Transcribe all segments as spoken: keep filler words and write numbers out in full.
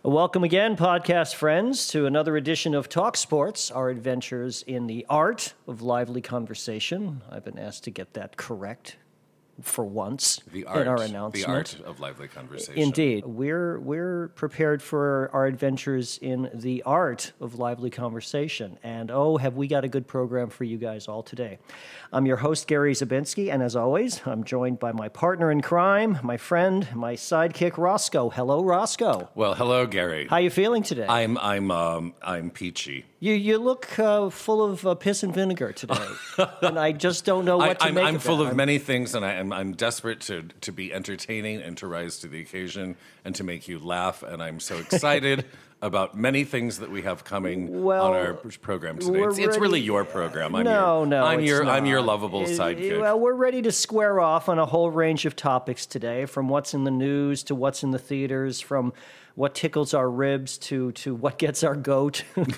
Welcome again, podcast friends, to another edition of Talk Sports, our adventures in the art of lively conversation. I've been asked to get that correct for once the art, in our announcement. The art of lively conversation. Indeed. We're, we're prepared for our adventures in the art of lively conversation. And oh, have we got a good program for you guys all today. I'm your host, Gary Zabinski, and as always, I'm joined by my partner in crime, my friend, my sidekick, Roscoe. Hello, Roscoe. Well, hello, Gary. How you feeling today? I'm I'm um I'm peachy. You you look uh, full of uh, piss and vinegar today, and I just don't know what I, to I'm, make I'm of full that. of I'm, many things, and I, I'm I'm desperate to to be entertaining and to rise to the occasion and to make you laugh. And I'm so excited about many things that we have coming Well, on our program today. we're It's, it's really ready- your program. I'm no, your, no, I'm it's your not. I'm your lovable It- sidekick. Well, we're ready to square off on a whole range of topics today, from what's in the news to what's in the theaters, from what tickles our ribs to to what gets our goat,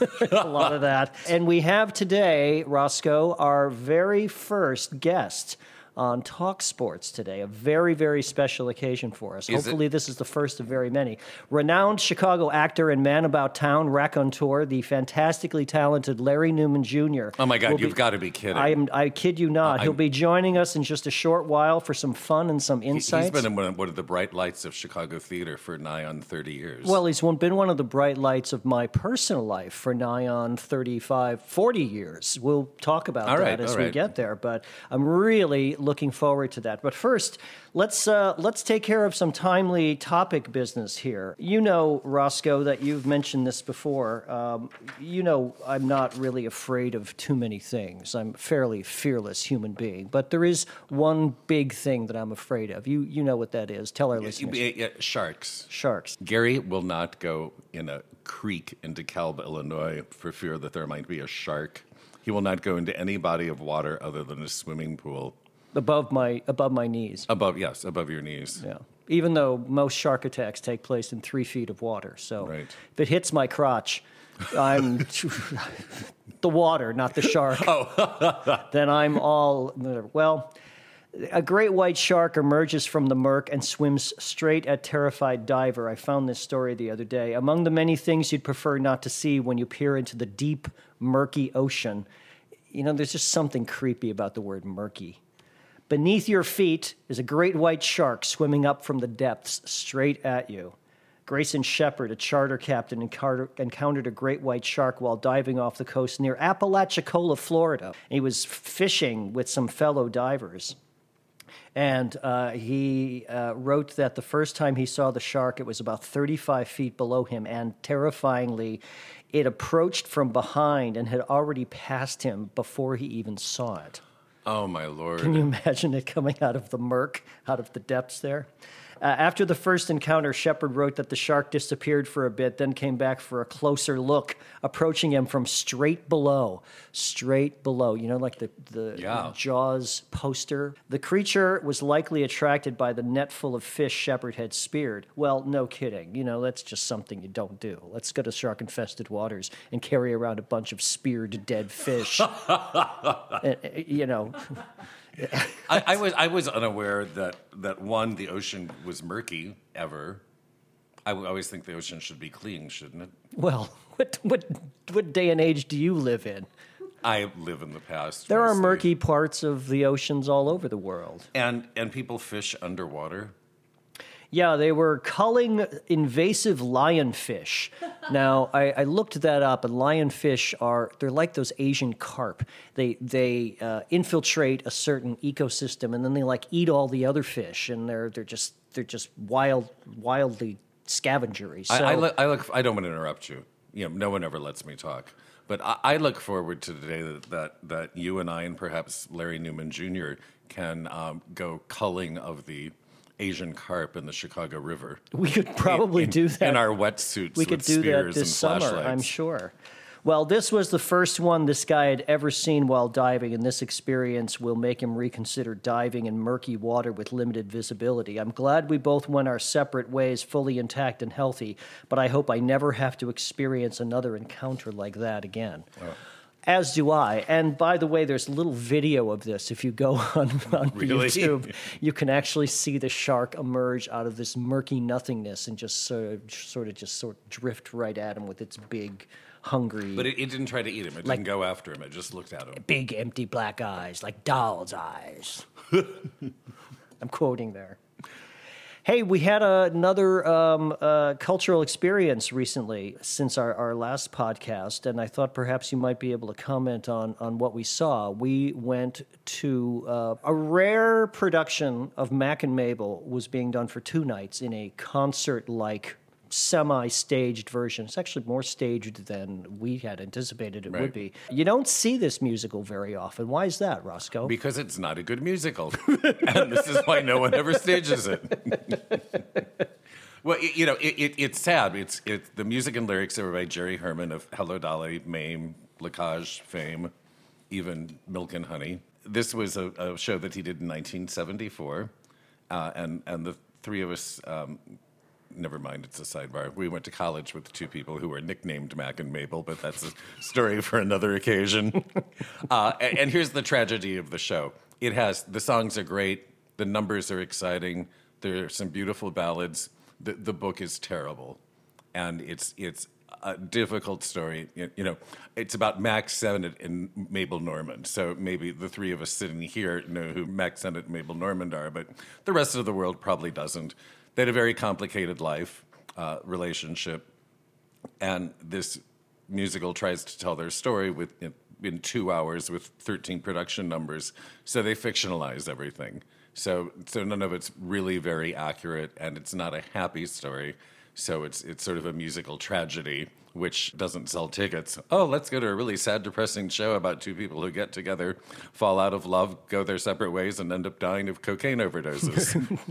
a lot of that. And we have today, Roscoe, our very first guest on Talk Sports today, a very, very special occasion for us. Is Hopefully this is the first of very many. Renowned Chicago actor and man about town, raconteur, the fantastically talented Larry Newman Junior Oh my God, will you've be- got to be kidding. I am. I kid you not. Uh, He'll I'm- be joining us in just a short while for some fun and some He- insights. He's been in one of, one of the bright lights of Chicago theater for nigh on thirty years. Well, he's one, been one of the bright lights of my personal life for nigh on thirty-five, forty years. We'll talk about All that right, as all we right. get there, but I'm really looking forward to that. But first, let's uh, let's take care of some timely topic business here. You know, Roscoe, that you've mentioned this before. Um, you know, I'm not really afraid of too many things. I'm a fairly fearless human being, but there is one big thing that I'm afraid of. You you know what that is. Tell our Yeah, listeners. yeah, yeah, sharks. Sharks. Gary will not go in a creek in DeKalb, Illinois, for fear that there might be a shark. He will not go into any body of water other than a swimming pool. Above my above my knees. Above, yes, above your knees. Yeah. Even though most shark attacks take place in three feet of water. So Right. if it hits my crotch, I'm the water, not the shark. Oh. Then I'm all, well, a great white shark emerges from the murk and swims straight at terrified diver. I found this story the other day. Among the many things you'd prefer not to see when you peer into the deep, murky ocean, you know, there's just something creepy about the word murky. Beneath your feet is a great white shark swimming up from the depths straight at you. Grayson Shepard, a charter captain, encounter- encountered a great white shark while diving off the coast near Apalachicola, Florida. He was fishing with some fellow divers. And uh, he uh, wrote that the first time he saw the shark, it was about thirty-five feet below him, and terrifyingly, it approached from behind and had already passed him before he even saw it. Oh, my Lord. Can you imagine it coming out of the murk, out of the depths there? Uh, after the first encounter, Shepard wrote that the shark disappeared for a bit, then came back for a closer look, approaching him from straight below. Straight below. You know, like the, the Yeah. Jaws poster? The creature was likely attracted by the net full of fish Shepard had speared. Well, no kidding. You know, that's just something you don't do. Let's go to shark-infested waters and carry around a bunch of speared dead fish. Uh, you know... I, I was I was unaware that, that, one, the ocean was murky, ever. I would always think the ocean should be clean, shouldn't it? Well, what what what day and age do you live in? I live in the past. There are mostly. murky parts of the oceans all over the world. And, and people fish underwater. Yeah, they were culling invasive lionfish. Now, I, I looked that up, and lionfish are, they're like those Asian carp. They they uh, infiltrate a certain ecosystem, and then they like eat all the other fish, and they're they're just they're just wild, wildly scavengery. So, I, I, look, I look. I don't want to interrupt you. You know, no one ever lets me talk. But I, I look forward to the day that, that that you and I and perhaps Larry Newman Junior can um, go culling of the Asian carp in the Chicago River. we could probably in, do that. in our wetsuits. We with could do that spears this and summer, flashlights. I'm sure. Well, this was the first one this guy had ever seen while diving, and this experience will make him reconsider diving in murky water with limited visibility. I'm glad we both went our separate ways, fully intact and healthy, but I hope I never have to experience another encounter like that again. Oh. As do I. And by the way, there's a little video of this. If you go on, on Really? YouTube, you can actually see the shark emerge out of this murky nothingness and just sort of, sort of just sort of drift right at him with its big, hungry, But it, it didn't try to eat him. It Like- didn't go after him. It just looked at him. big, empty black eyes, like doll's eyes. I'm quoting there. Hey, we had a, another um, uh, cultural experience recently since our, our last podcast, and I thought perhaps you might be able to comment on, on what we saw. We went to uh, a rare production of Mac and Mabel was being done for two nights in a concert-like semi-staged version. It's actually more staged than we had anticipated it Right. would be. You don't see this musical very often. Why is that, Roscoe? Because it's not a good musical. And this is why no one ever stages it. Well, it, you know, it, it, it's sad. It's it, the music and lyrics are by Jerry Herman of Hello Dolly, Mame, Lacage fame, even Milk and Honey. This was a, a show that he did in nineteen seventy-four, uh, and and the three of us. Um, Never mind, it's a sidebar. We went to college with two people who were nicknamed Mac and Mabel, but that's a story for another occasion. uh, and, and here's the tragedy of the show. It has, the songs are great, the numbers are exciting, there are some beautiful ballads. The, the book is terrible, and it's it's a difficult story. You you know, it's about Mac Sennett and Mabel Normand. So maybe the three of us sitting here know who Mac Sennett and Mabel Normand are, but the rest of the world probably doesn't. They had a very complicated life, uh, relationship, and this musical tries to tell their story with in, in two hours with thirteen production numbers. So they fictionalize everything. So so none of it's really very accurate, and it's not a happy story. So it's it's sort of a musical tragedy, which doesn't sell tickets. Oh, let's go to a really sad, depressing show about two people who get together, fall out of love, go their separate ways, and end up dying of cocaine overdoses.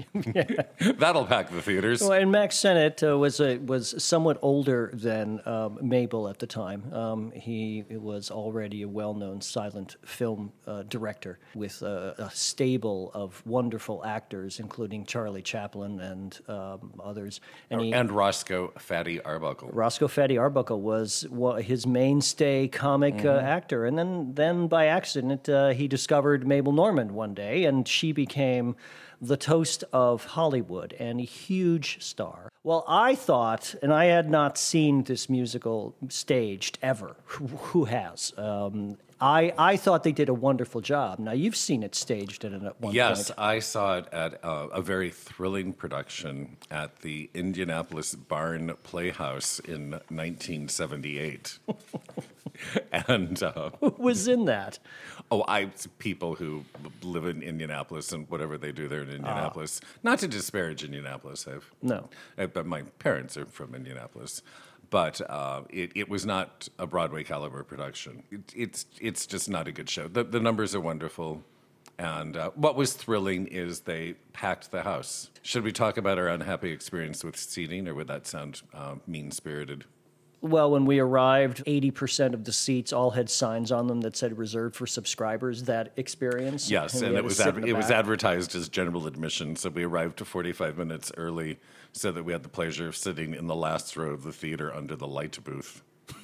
That'll pack the theaters. Well, and Max Sennett uh, was a, was somewhat older than um, Mabel at the time. Um, he was already a well-known silent film uh, director with a, a stable of wonderful actors, including Charlie Chaplin and um, others. And, he, And Roscoe Fatty Arbuckle. Roscoe Fatty Arbuckle was wa- his mainstay comic uh, actor, and then then by accident uh, he discovered Mabel Normand one day, and she became the toast of Hollywood and a huge star. Well, I thought, and I had not seen this musical staged ever. Who, who has? Um, I I thought they did a wonderful job. Now you've seen it staged at a- one Yes, point. I saw it at uh, a very thrilling production at the Indianapolis Barn Playhouse in nineteen seventy-eight. and uh, Who was in that? oh, I people who live in Indianapolis and whatever they do there in Indianapolis. Not to disparage Indianapolis, I've No. uh, but my parents are from Indianapolis. But uh, it, it was not a Broadway caliber production. It, it's it's just not a good show. The, the numbers are wonderful. And uh, what was thrilling is they packed the house. Should we talk about our unhappy experience with seating, or would that sound uh, mean-spirited? Well, when we arrived, eighty percent of the seats all had signs on them that said reserved for subscribers, that experience. Yes, we and had it to was sit ad- in the it was back. advertised as general admission, so we arrived to forty-five minutes early so that we had the pleasure of sitting in the last row of the theater under the light booth.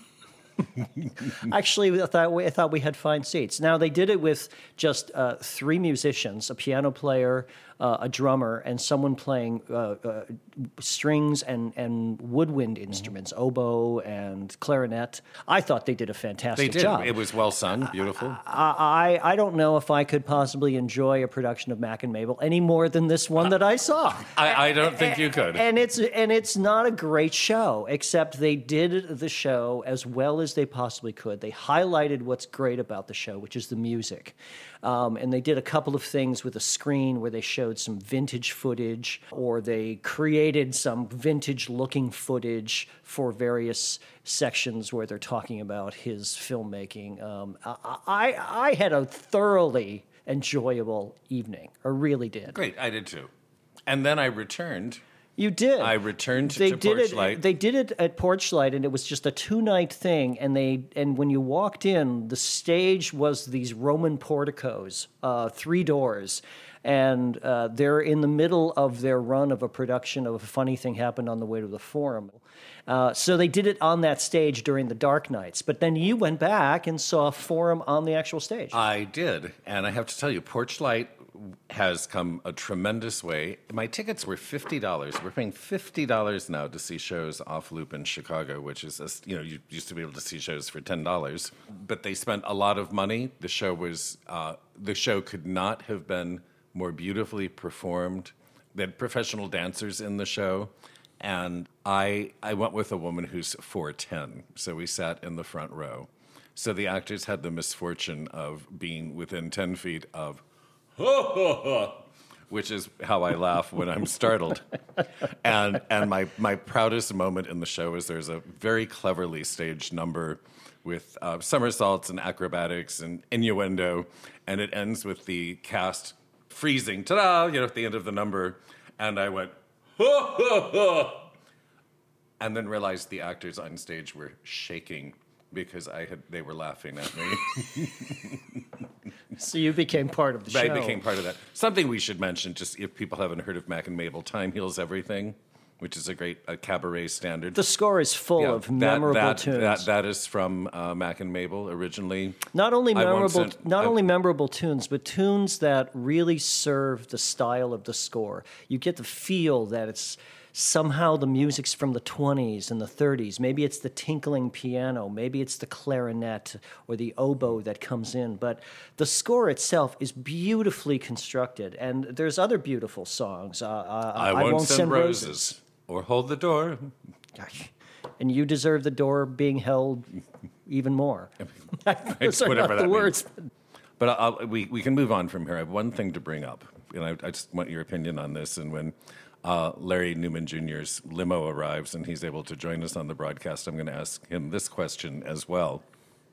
Actually, I thought, we, I thought we had fine seats. Now, they did it with just uh, three musicians, a piano player, uh, a drummer, and someone playing uh, uh, strings and, and woodwind instruments, oboe and clarinet. I thought they did a They fantastic did. job. It was well sung, beautiful. I, I I don't know if I could possibly enjoy a production of Mac and Mabel any more than this one that I saw. I, I don't think you could. And it's and it's not a great show, except they did the show as well as they possibly could. They highlighted what's great about the show, which is the music. Um, and they did a couple of things with a screen where they showed some vintage footage, or they created some vintage-looking footage for various sections where they're talking about his filmmaking. Um, I, I, I had a thoroughly enjoyable evening. I really did. Great, I did too. And then I returned. You did. I returned they to did Porchlight. It, they did it at Porchlight, and it was just a two-night thing. And they and when you walked in, the stage was these Roman porticos, uh, three doors, and uh, they're in the middle of their run of a production of A Funny Thing Happened on the Way to the Forum. Uh, so they did it on that stage during the dark nights. But then you went back and saw Forum on the actual stage. I did. And I have to tell you, Porchlight has come a tremendous way. My tickets were fifty dollars. We're paying fifty dollars now to see shows off loop in Chicago, which is, a, you know, you used to be able to see shows for ten dollars. But they spent a lot of money. The show was, uh, the show could not have been more beautifully performed. They had professional dancers in the show. And I I went with a woman who's four ten, so we sat in the front row. So the actors had the misfortune of being within ten feet of, which is how I laugh when I'm startled. And and my, my proudest moment in the show is there's a very cleverly staged number with uh, somersaults and acrobatics and innuendo, and it ends with the cast freezing, ta-da, you know, at the end of the number. And I went, and then realized the actors on stage were shaking because I had they were laughing at me. So you became part of the show. I became part of that. Something we should mention, just if people haven't heard of Mac and Mabel, Time Heals Everything, which is a great a cabaret standard. The score is full Yeah, of that, memorable that, tunes. That, that is from uh, Mac and Mabel originally. Not only I won't memorable, send- not I- only memorable tunes, but tunes that really serve the style of the score. You get the feel that it's somehow the music's from the twenties and the thirties. Maybe it's the tinkling piano, maybe it's the clarinet or the oboe that comes in. But the score itself is beautifully constructed, and there's other beautiful songs. Uh, uh, I, won't, send, roses. Or Hold the Door. Gosh. And you deserve the door being held even more. Those are whatever not that the words. But I'll, we, we can move on from here. I have one thing to bring up, and I, I just want your opinion on this. And when uh, Larry Newman Junior's limo arrives and he's able to join us on the broadcast, I'm going to ask him this question as well.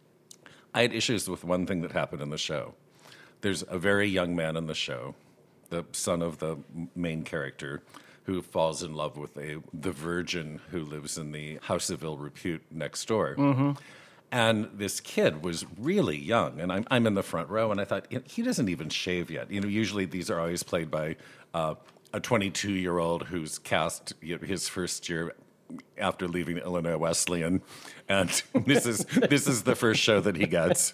I had issues with one thing that happened in the show. There's a very young man in the show, the son of the main character, who falls in love with a the virgin who lives in the House of Ill Repute next door. Mm-hmm. And this kid was really young, and I'm, I'm in the front row, and I thought, he doesn't even shave yet. You know, usually these are always played by uh, a twenty-two-year-old who's cast you know, his first year after leaving Illinois Wesleyan, and this is this is the first show that he gets.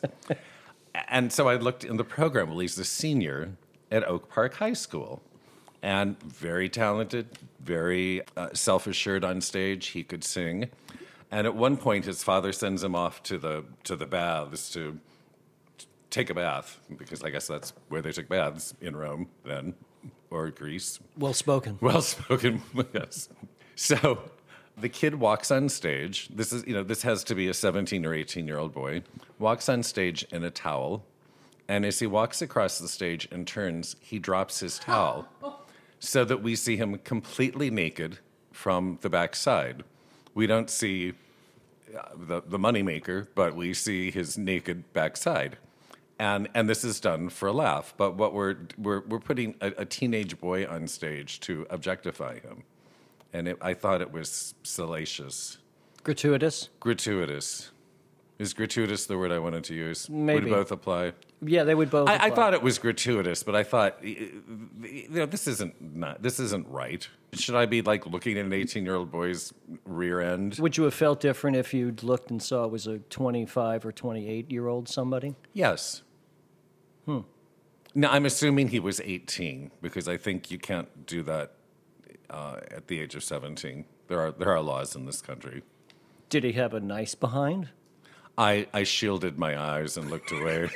And so I looked in the program. Well, he's a senior at Oak Park High School, and very talented, very uh, self-assured on stage. He could sing. And at one point, his father sends him off to the to the baths to take a bath, because I guess that's where they took baths in Rome then, or Greece. Well spoken. Well spoken, yes. So the kid walks on stage. This is, you know, this has to be a seventeen or eighteen year old boy. Walks on stage in a towel, and as he walks across the stage and turns, he drops his towel, so that we see him completely naked from the backside. We don't see uh, the the moneymaker, but we see his naked backside. And and this is done for a laugh. But what we're we're we're putting a, a teenage boy on stage to objectify him, and it, I thought it was salacious, Gratuitous? gratuitous. Is gratuitous the word I wanted to use? Maybe. Would both apply? Yeah, they would both. I, I apply. thought it was gratuitous, but I thought, you know, this isn't not this isn't right. Should I be like looking at an eighteen-year-old boy's rear end? Would you have felt different if you'd looked and saw it was a twenty-five or twenty-eight year old somebody? Yes. Hmm. Now I'm assuming he was eighteen, because I think you can't do that uh, at the age of seventeen. There are there are laws in this country. Did he have a nice behind? I, I shielded my eyes and looked away.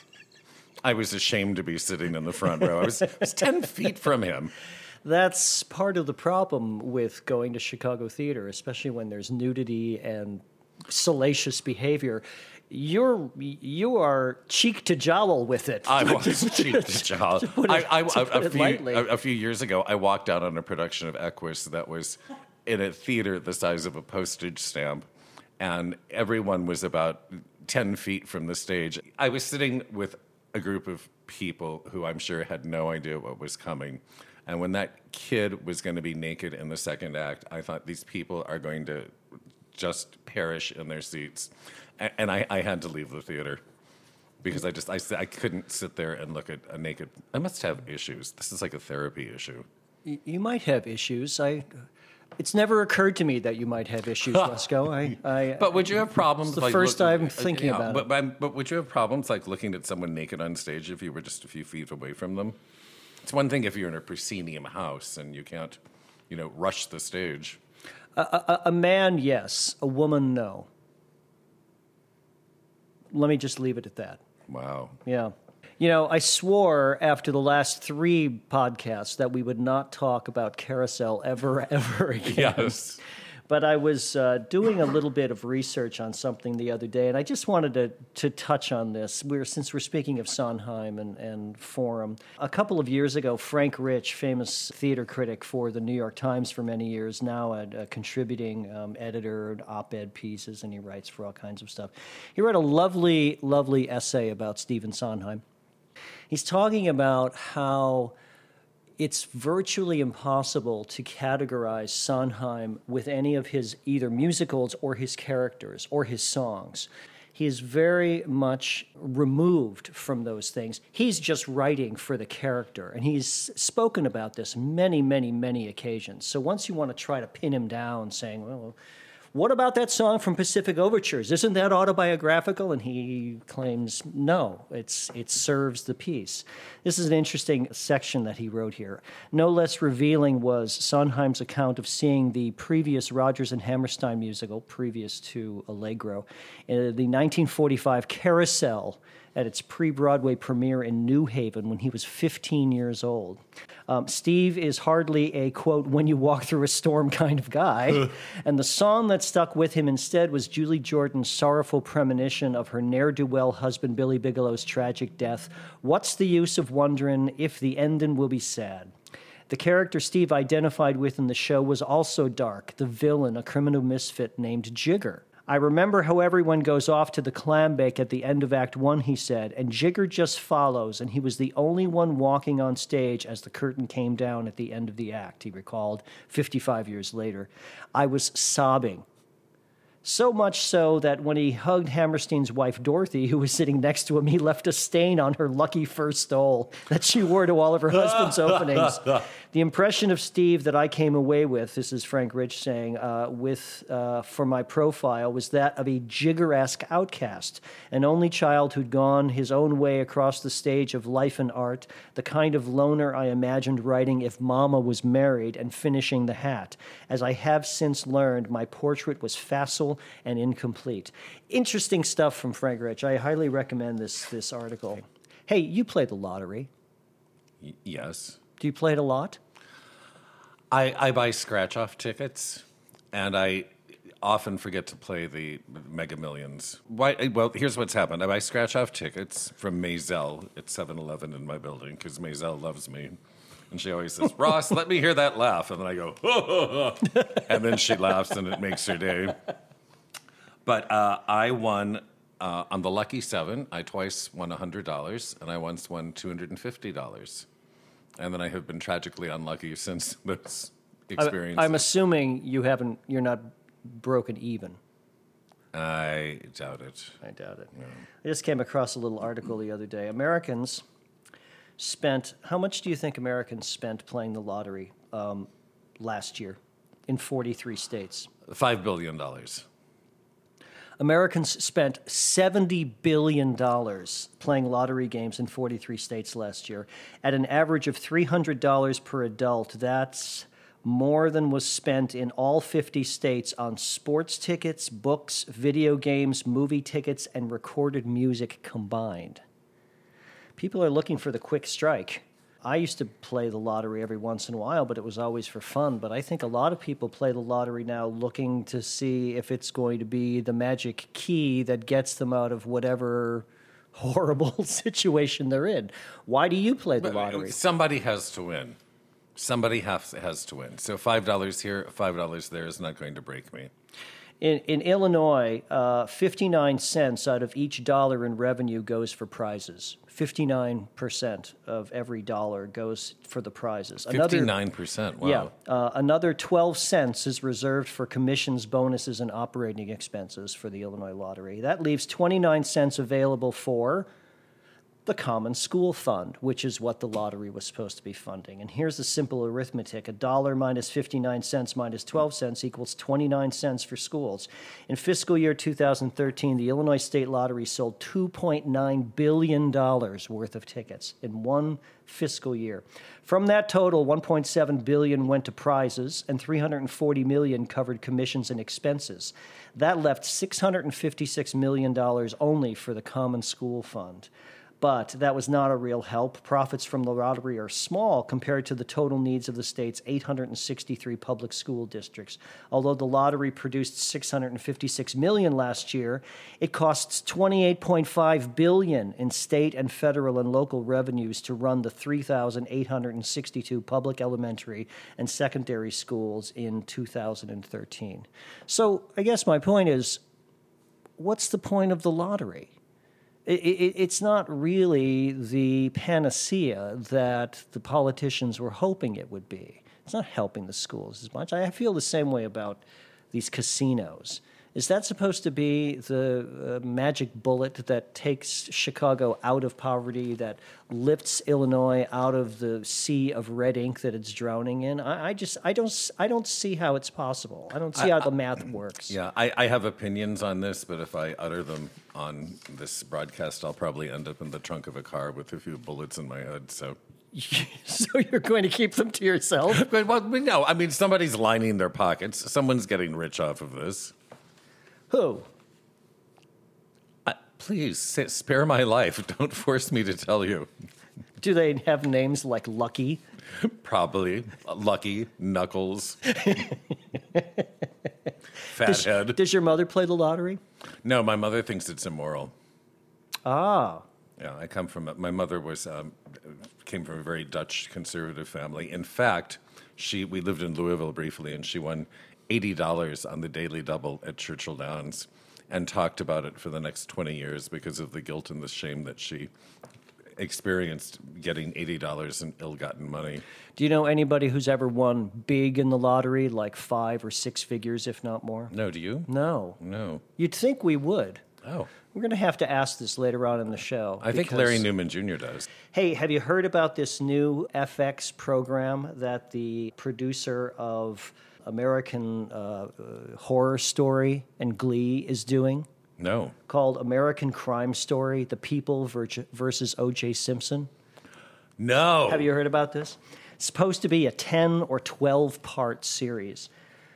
I was ashamed to be sitting in the front row. I was, I was ten feet from him. That's part of the problem with going to Chicago theater, especially when there's nudity and salacious behavior. You're you are cheek to jowl with it. I was cheek to jowl. put it- I, I, to a, put a it few, lightly. a, a few years ago, I walked out on a production of Equus that was in a theater the size of a postage stamp, and everyone was about ten feet from the stage. I was sitting with a group of people who I'm sure had no idea what was coming. And when that kid was going to be naked in the second act, I thought these people are going to just perish in their seats. And, and I, I had to leave the theater because I just, I, I couldn't sit there and look at a naked, I must have issues. This is like a therapy issue. Y- You might have issues. I It's never occurred to me that you might have issues, Wesco. I, I, but would you have problems? It's the like first look, I'm thinking yeah, about but, it. But, but would you have problems like looking at someone naked on stage if you were just a few feet away from them? It's one thing if you're in a proscenium house and you can't, you know, rush the stage. A, a, a man, yes. A woman, no. Let me just leave it at that. Wow. Yeah. You know, I swore after the last three podcasts that we would not talk about Carousel ever, ever again. Yes. But I was uh, doing a little bit of research on something the other day, and I just wanted to, to touch on this. We're, since we're speaking of Sondheim and, and Forum, a couple of years ago, Frank Rich, famous theater critic for the New York Times for many years, now a, a contributing um, editor, op-ed pieces, and he writes for all kinds of stuff. He wrote a lovely, lovely essay about Stephen Sondheim. He's talking about how it's virtually impossible to categorize Sondheim with any of his either musicals or his characters or his songs. He is very much removed from those things. He's just writing for the character, and he's spoken about this many, many, many occasions. So once you want to try to pin him down saying, well, what about that song from Pacific Overtures? Isn't that autobiographical? And he claims, no, it's it serves the piece. This is an interesting section that he wrote here. No less revealing was Sondheim's account of seeing the previous Rodgers and Hammerstein musical, previous to Allegro, in the nineteen forty-five Carousel at its pre-Broadway premiere in New Haven when he was fifteen years old. Um, Steve is hardly a, quote, when you walk through a storm kind of guy. And the song that stuck with him instead was Julie Jordan's sorrowful premonition of her ne'er-do-well husband Billy Bigelow's tragic death. What's the use of wondering if the ending will be sad? The character Steve identified with in the show was also dark, the villain, a criminal misfit named Jigger. I remember how everyone goes off to the clam bake at the end of Act One, he said, and Jigger just follows, and he was the only one walking on stage as the curtain came down at the end of the act, he recalled fifty-five years later. I was sobbing. So much so that when he hugged Hammerstein's wife, Dorothy, who was sitting next to him, he left a stain on her lucky fur stole that she wore to all of her husband's openings. The impression of Steve that I came away with, this is Frank Rich saying, uh, with uh, for my profile, was that of a Jigger-esque outcast, an only child who'd gone his own way across the stage of life and art, the kind of loner I imagined writing If Mama Was Married and finishing The Hat. As I have since learned, my portrait was facile and incomplete. Interesting stuff from Frank Rich. I highly recommend this this article. Hey, you play the lottery. Y- yes. Do you play it a lot? I, I buy scratch-off tickets, and I often forget to play the Mega Millions. Why? Well, here's what's happened. I buy scratch-off tickets from Maisel at seven eleven in my building, because Maisel loves me. And she always says, Ross, let me hear that laugh. And then I go, oh, oh, oh. And then she laughs, and it makes her day. But uh, I won uh, on the Lucky Seven. I twice won one hundred dollars, and I once won two hundred fifty dollars. And then I have been tragically unlucky since those experiences. I, I'm assuming you haven't. You're not broken even. I doubt it. I doubt it. No. I just came across a little article the other day. Americans spent. How much do you think Americans spent playing the lottery um, last year in forty-three states? Five billion dollars. Americans spent seventy billion dollars playing lottery games in forty-three states last year at an average of three hundred dollars per adult. That's more than was spent in all fifty states on sports tickets, books, video games, movie tickets, and recorded music combined. People are looking for the quick strike. I used to play the lottery every once in a while, but it was always for fun. But I think a lot of people play the lottery now looking to see if it's going to be the magic key that gets them out of whatever horrible situation they're in. Why do you play the lottery? Somebody has to win. Somebody has, has to win. So five dollars here, five dollars there is not going to break me. In, in Illinois, uh, fifty-nine cents out of each dollar in revenue goes for prizes. fifty-nine percent of every dollar goes for the prizes. fifty-nine percent, wow. Yeah. Uh, another twelve cents is reserved for commissions, bonuses, and operating expenses for the Illinois Lottery. That leaves twenty-nine cents available for the Common School Fund, which is what the lottery was supposed to be funding. And here's the simple arithmetic. A dollar minus fifty-nine cents minus twelve cents equals twenty-nine cents for schools. In fiscal year two thousand thirteen, the Illinois State Lottery sold two point nine billion dollars worth of tickets in one fiscal year. From that total, one point seven billion dollars went to prizes and three hundred forty million dollars covered commissions and expenses. That left six hundred fifty-six million dollars only for the Common School Fund. But that was not a real help. Profits from the lottery are small compared to the total needs of the state's eight hundred sixty-three public school districts. Although the lottery produced six hundred fifty-six million dollars last year, it costs twenty-eight point five billion dollars in state and federal and local revenues to run the three thousand eight hundred sixty-two public elementary and secondary schools in two thousand thirteen. So I guess my point is, what's the point of the lottery? It, it, it's not really the panacea that the politicians were hoping it would be. It's not helping the schools as much. I feel the same way about these casinos. Is that supposed to be the uh, magic bullet that takes Chicago out of poverty, that lifts Illinois out of the sea of red ink that it's drowning in? I, I just, I don't, I don't see how it's possible. I don't see I, how the math works. Yeah, I, I have opinions on this, but if I utter them on this broadcast, I'll probably end up in the trunk of a car with a few bullets in my head. So. So you're going to keep them to yourself? Well, no, I mean, somebody's lining their pockets. Someone's getting rich off of this. Who? Uh, please, say, spare my life. Don't force me to tell you. Do they have names like Lucky? Probably. Uh, Lucky, Knuckles, Fathead. Does, does your mother play the lottery? No, my mother thinks it's immoral. Ah. Yeah, I come from, a, my mother was um, came from a very Dutch conservative family. In fact, she we lived in Louisville briefly, and she won eighty dollars on the Daily Double at Churchill Downs and talked about it for the next twenty years because of the guilt and the shame that she experienced getting eighty dollars in ill-gotten money. Do you know anybody who's ever won big in the lottery, like five or six figures, if not more? No, do you? No. No. You'd think we would. Oh. We're going to have to ask this later on in the show. I think Larry Newman Junior does. Hey, have you heard about this new F X program that the producer of American uh, uh, Horror Story and Glee is doing? No. Called American Crime Story, The People versus O J Simpson? No. Have you heard about this? It's supposed to be a ten or twelve part series.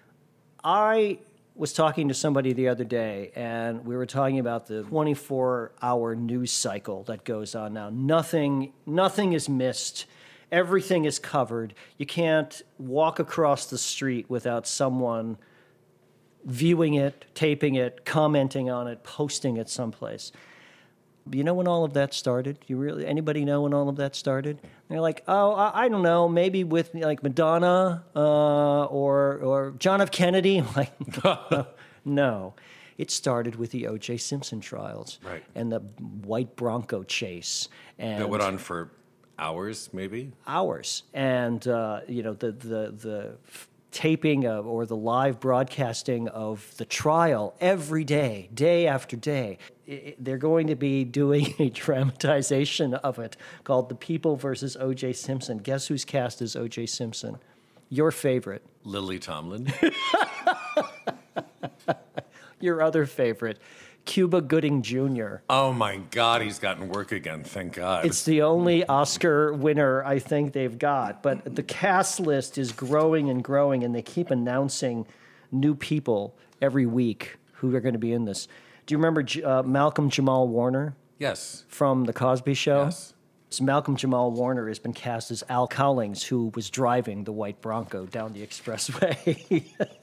I was talking to somebody the other day, and we were talking about the twenty-four hour news cycle that goes on now. Nothing, nothing is missed. Everything is covered. You can't walk across the street without someone viewing it, taping it, commenting on it, posting it someplace. You know when all of that started? You really anybody know when all of that started? And they're like, oh, I, I don't know, maybe with like Madonna uh, or or John F. Kennedy. I'm like, no, no, it started with the O J Simpson trials, right, and the white Bronco chase, and that went on for hours, maybe hours, and uh, you know the the the. taping of, or the live broadcasting of the trial every day, day after day. It, they're going to be doing a dramatization of it called The People versus O J Simpson. Guess who's cast as O J Simpson? Your favorite. Lily Tomlin. Your other favorite. Cuba Gooding Junior Oh, my God, he's gotten work again, thank God. It's the only Oscar winner I think they've got. But the cast list is growing and growing, and they keep announcing new people every week who are going to be in this. Do you remember uh, Malcolm Jamal Warner? Yes. From The Cosby Show? Yes. So Malcolm Jamal Warner has been cast as Al Cowlings, who was driving the white Bronco down the expressway.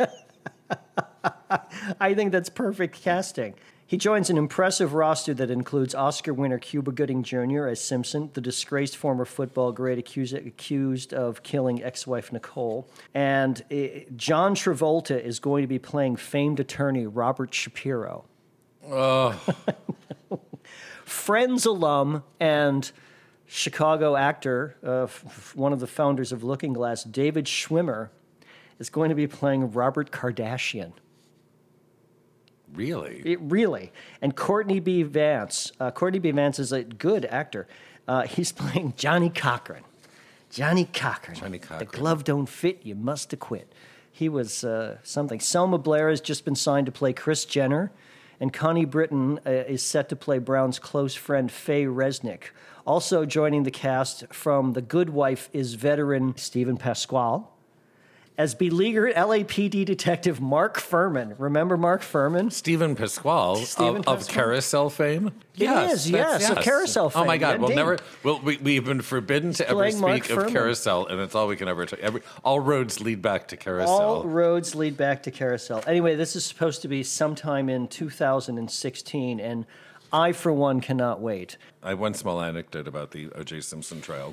I think that's perfect casting. He joins an impressive roster that includes Oscar winner Cuba Gooding Junior as Simpson, the disgraced former football great accused, accused of killing ex-wife Nicole. And uh, John Travolta is going to be playing famed attorney Robert Shapiro. Oh. Friends alum and Chicago actor, uh, f- one of the founders of Looking Glass, David Schwimmer, is going to be playing Robert Kardashian. Really? It, really. And Courtney B. Vance. Uh, Courtney B. Vance is a good actor. Uh, he's playing Johnny Cochran. Johnny Cochran. Johnny Cochran. The glove don't fit, you must have quit. He was uh, something. Selma Blair has just been signed to play Kris Jenner, and Connie Britton uh, is set to play Brown's close friend Faye Resnick. Also joining the cast from The Good Wife is veteran Stephen Pasquale. As beleaguered L A P D detective Mark Furman. Remember Mark Furman? Stephen Pasquale Stephen of, Pasquale? of Carousel fame? It is, that's- yes, of Carousel Oh my fame, God! We'll indeed. never. Well, we, we've been forbidden to ever playing Mark speak of Furman. Carousel, and it's all we can ever. T- every all roads lead back to Carousel. All roads lead back to Carousel. Anyway, this is supposed to be sometime in two thousand sixteen, and I, for one, cannot wait. I have one small anecdote about the O J Simpson trial.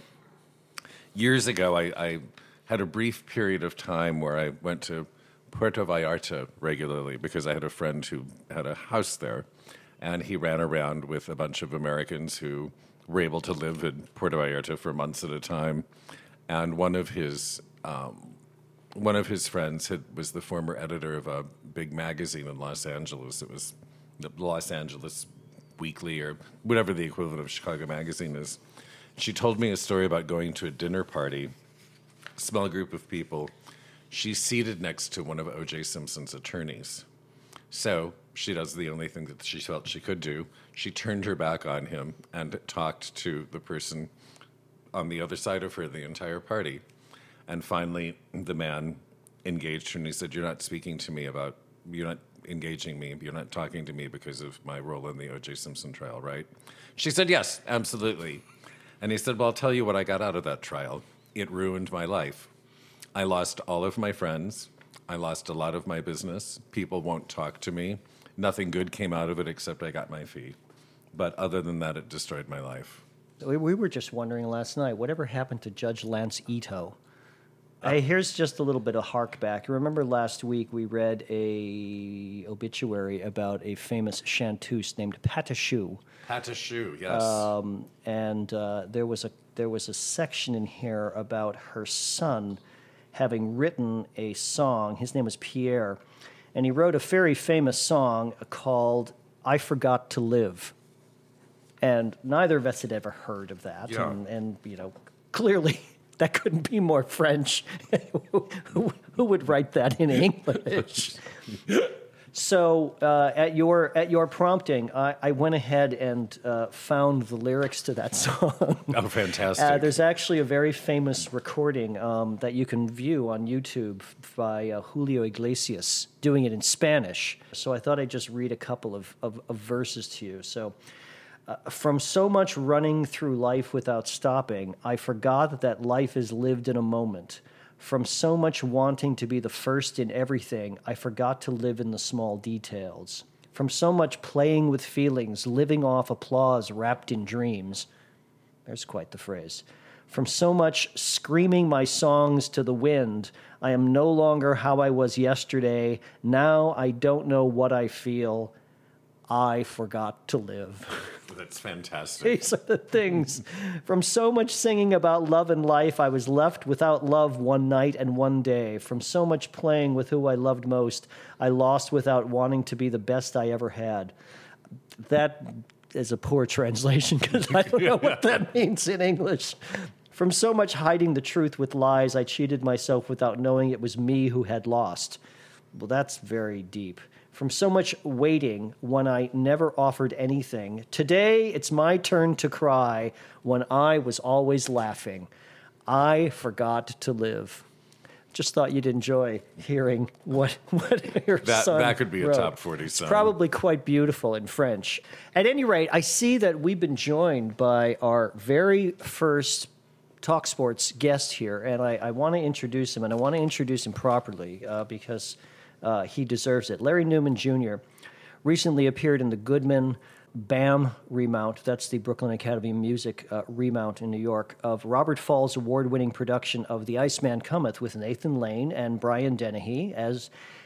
Years ago, I, I had a brief period of time where I went to Puerto Vallarta regularly because I had a friend who had a house there, and he ran around with a bunch of Americans who were able to live in Puerto Vallarta for months at a time. And one of his um, one of his friends had, was the former editor of a big magazine in Los Angeles. It was the Los Angeles Weekly or whatever the equivalent of Chicago Magazine is. She told me a story about going to a dinner party, small group of people. She's seated next to one of O J Simpson's attorneys. So she does the only thing that she felt she could do. She turned her back on him and talked to the person on the other side of her the entire party. And finally, the man engaged her and he said, "You're not speaking to me about, you're not engaging me, you're not talking to me because of my role in the O J Simpson trial, right?" She said, "Yes, absolutely." And he said, "Well, I'll tell you what I got out of that trial. It ruined my life. I lost all of my friends. I lost a lot of my business. People won't talk to me. Nothing good came out of it except I got my fee. But other than that, it destroyed my life." We, we were just wondering last night, whatever happened to Judge Lance Ito? Hey, here's just a little bit of hark back. Remember last week we read a obituary about a famous chanteuse named Patachou. Patachou, yes. Um, and uh, there was a there was a section in here about her son having written a song. His name was Pierre, and he wrote a very famous song called "I Forgot to Live." And neither of us had ever heard of that. Yeah. And, and you know, clearly that couldn't be more French. who, who, who would write that in English? So uh, at your at your prompting, I, I went ahead and uh, found the lyrics to that song. Oh, fantastic. Uh, there's actually a very famous recording um, that you can view on YouTube by uh, Julio Iglesias doing it in Spanish. So I thought I'd just read a couple of, of, of verses to you. So, uh, from so much running through life without stopping, I forgot that life is lived in a moment. From so much wanting to be the first in everything, I forgot to live in the small details. From so much playing with feelings, living off applause wrapped in dreams. There's quite the phrase. From so much screaming my songs to the wind, I am no longer how I was yesterday. Now I don't know what I feel. I forgot to live. That's fantastic. These are the things. From so much singing about love and life, I was left without love one night and one day. From so much playing with who I loved most, I lost without wanting to be the best I ever had. That is a poor translation because I don't know what that means in English. From so much hiding the truth with lies, I cheated myself without knowing it was me who had lost. Well, that's very deep. From so much waiting when I never offered anything. Today, it's my turn to cry when I was always laughing. I forgot to live. Just thought you'd enjoy hearing what, what your That, son that could be a wrote. top forty song. It's probably quite beautiful in French. At any rate, I see that we've been joined by our very first Talk Sports guest here, and I, I want to introduce him, and I want to introduce him properly uh, because uh, he deserves it. Larry Newman Junior recently appeared in the Goodman BAM remount, that's the Brooklyn Academy of Music uh, remount in New York, of Robert Fall's award-winning production of The Iceman Cometh with Nathan Lane and Brian Dennehy as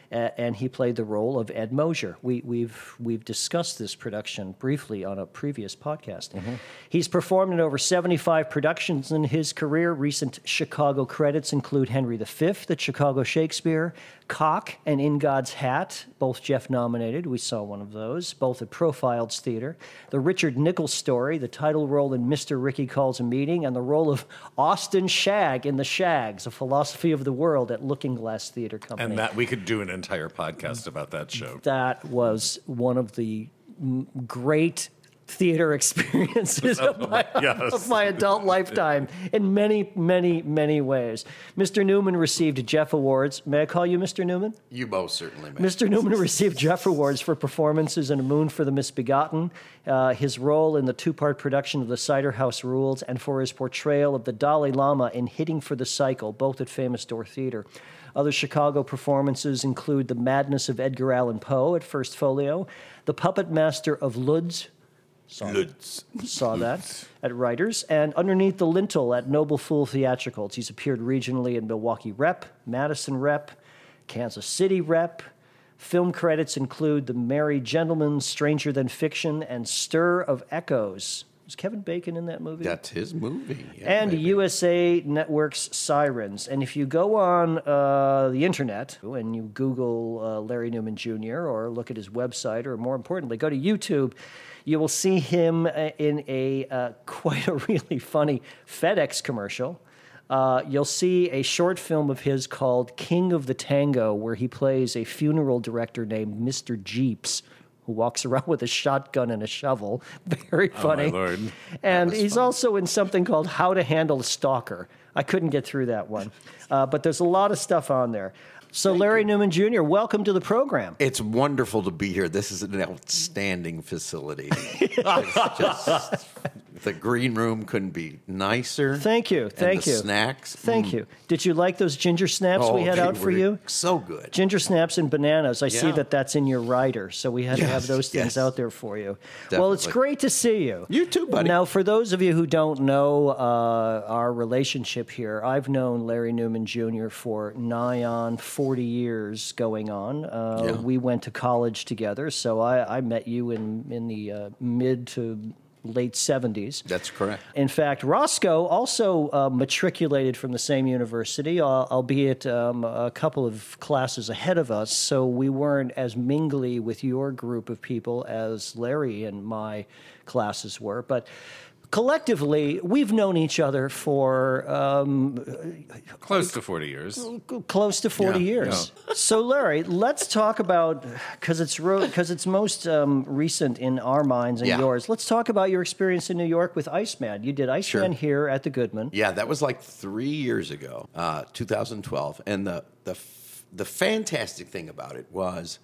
a- and he played the role of Ed Mosier. We, we've we've discussed this production briefly on a previous podcast. Mm-hmm. He's performed in over seventy-five productions in his career. Recent Chicago credits include Henry the Fifth at Chicago Shakespeare, Cock and In God's Hat, both Jeff nominated. We saw one of those, both at Profiles Theater. The Richard Nichols story, the title role in Mister Ricky Calls a Meeting, and the role of Austin Shag in The Shags, A Philosophy of the World at Looking Glass Theater Company. And that we could do an entire podcast about that show. That was one of the m- great theater experiences Oh, of, my, yes. of my adult lifetime in many, many, many ways. Mister Newman received Jeff Awards. May I call you Mister Newman? You most certainly may. Mister Newman received Jeff Awards for performances in A Moon for the Misbegotten, uh, his role in the two-part production of The Cider House Rules, and for his portrayal of the Dalai Lama in Hitting for the Cycle, both at Famous Door Theater. Other Chicago performances include The Madness of Edgar Allan Poe at First Folio, The Puppet Master of Lutz, Saw, Lutz. saw that at Writers, and Underneath the Lintel at Noble Fool Theatricals. He's appeared regionally in Milwaukee Rep, Madison Rep, Kansas City Rep. Film credits include The Merry Gentleman, Stranger Than Fiction, and Stir of Echoes. Was Kevin Bacon in that movie? That's his movie. Yeah, and baby. U S A Network's Sirens. And if you go on uh, the internet and you Google uh, Larry Newman Junior or look at his website, or more importantly, go to YouTube, you will see him uh, in a uh, quite a really funny FedEx commercial. Uh, you'll see a short film of his called King of the Tango, where he plays a funeral director named Mister Jeeps, who walks around with a shotgun and a shovel. Very funny. Oh, my Lord. And he's fun. also in something called How to Handle a Stalker. I couldn't get through that one. Uh, but there's a lot of stuff on there. So Thank Larry you. Newman Junior, welcome to the program. It's wonderful to be here. This is an outstanding facility. It's just, the green room couldn't be nicer. Thank you. Thank and the you. Snacks. Thank mm. you. Did you like those ginger snaps oh, we had out for you? So good. Ginger snaps and bananas. I yeah. see that that's in your rider, so we had yes, to have those things yes. out there for you. Definitely. Well, it's great to see you. You too, buddy. Now, for those of you who don't know uh, our relationship here, I've known Larry Newman Junior for nigh on forty years going on. Uh, yeah. We went to college together, so I, I met you in, in the uh, mid to late seventies. That's correct. In fact, Roscoe also uh, matriculated from the same university, uh, albeit um, a couple of classes ahead of us, so we weren't as mingly with your group of people as Larry and my classes were. But collectively, we've known each other for um, Close to forty years. close to forty Yeah, years. So, Larry, let's talk about, because it's because it's most um, recent in our minds and Yeah. yours. Let's talk about your experience in New York with Iceman. You did Iceman Sure. here at the Goodman. Yeah, that was like three years ago, uh, two thousand twelve. And the, the, f- the fantastic thing about it was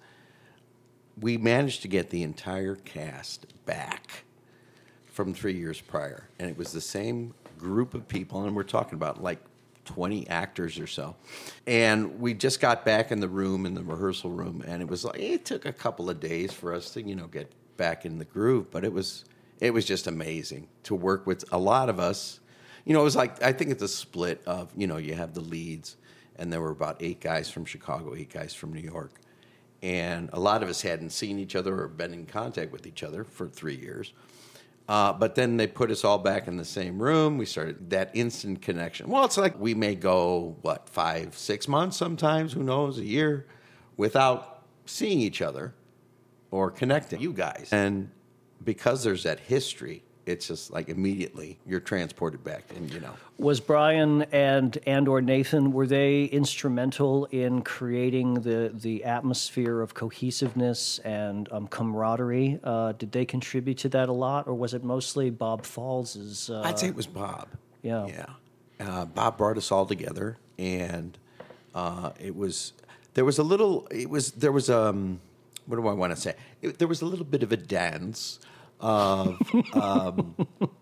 we managed to get the entire cast back from three years prior. And it was the same group of people, and we're talking about like twenty actors or so. And we just got back in the room, in the rehearsal room, and it was like, it took a couple of days for us to, you know, get back in the groove, but it was, it was just amazing to work with a lot of us. You know, it was like, I think it's a split of, you know, you have the leads, and there were about eight guys from Chicago, eight guys from New York. And a lot of us hadn't seen each other or been in contact with each other for three years. Uh, but then they put us all back in the same room. We started that instant connection. Well, it's like we may go, what, five, six months sometimes, who knows, a year, without seeing each other or connecting, you guys. And because there's that history, it's just like immediately you're transported back, and you know. Was Brian and and or Nathan, were they instrumental in creating the the atmosphere of cohesiveness and um, camaraderie? Uh, did they contribute to that a lot, or was it mostly Bob Falls's? Uh, I'd say it was Bob. Yeah. Yeah. Uh, Bob brought us all together, and uh, it was there was a little. It was there was um. What do I want to say? It, there was a little bit of a dance of um,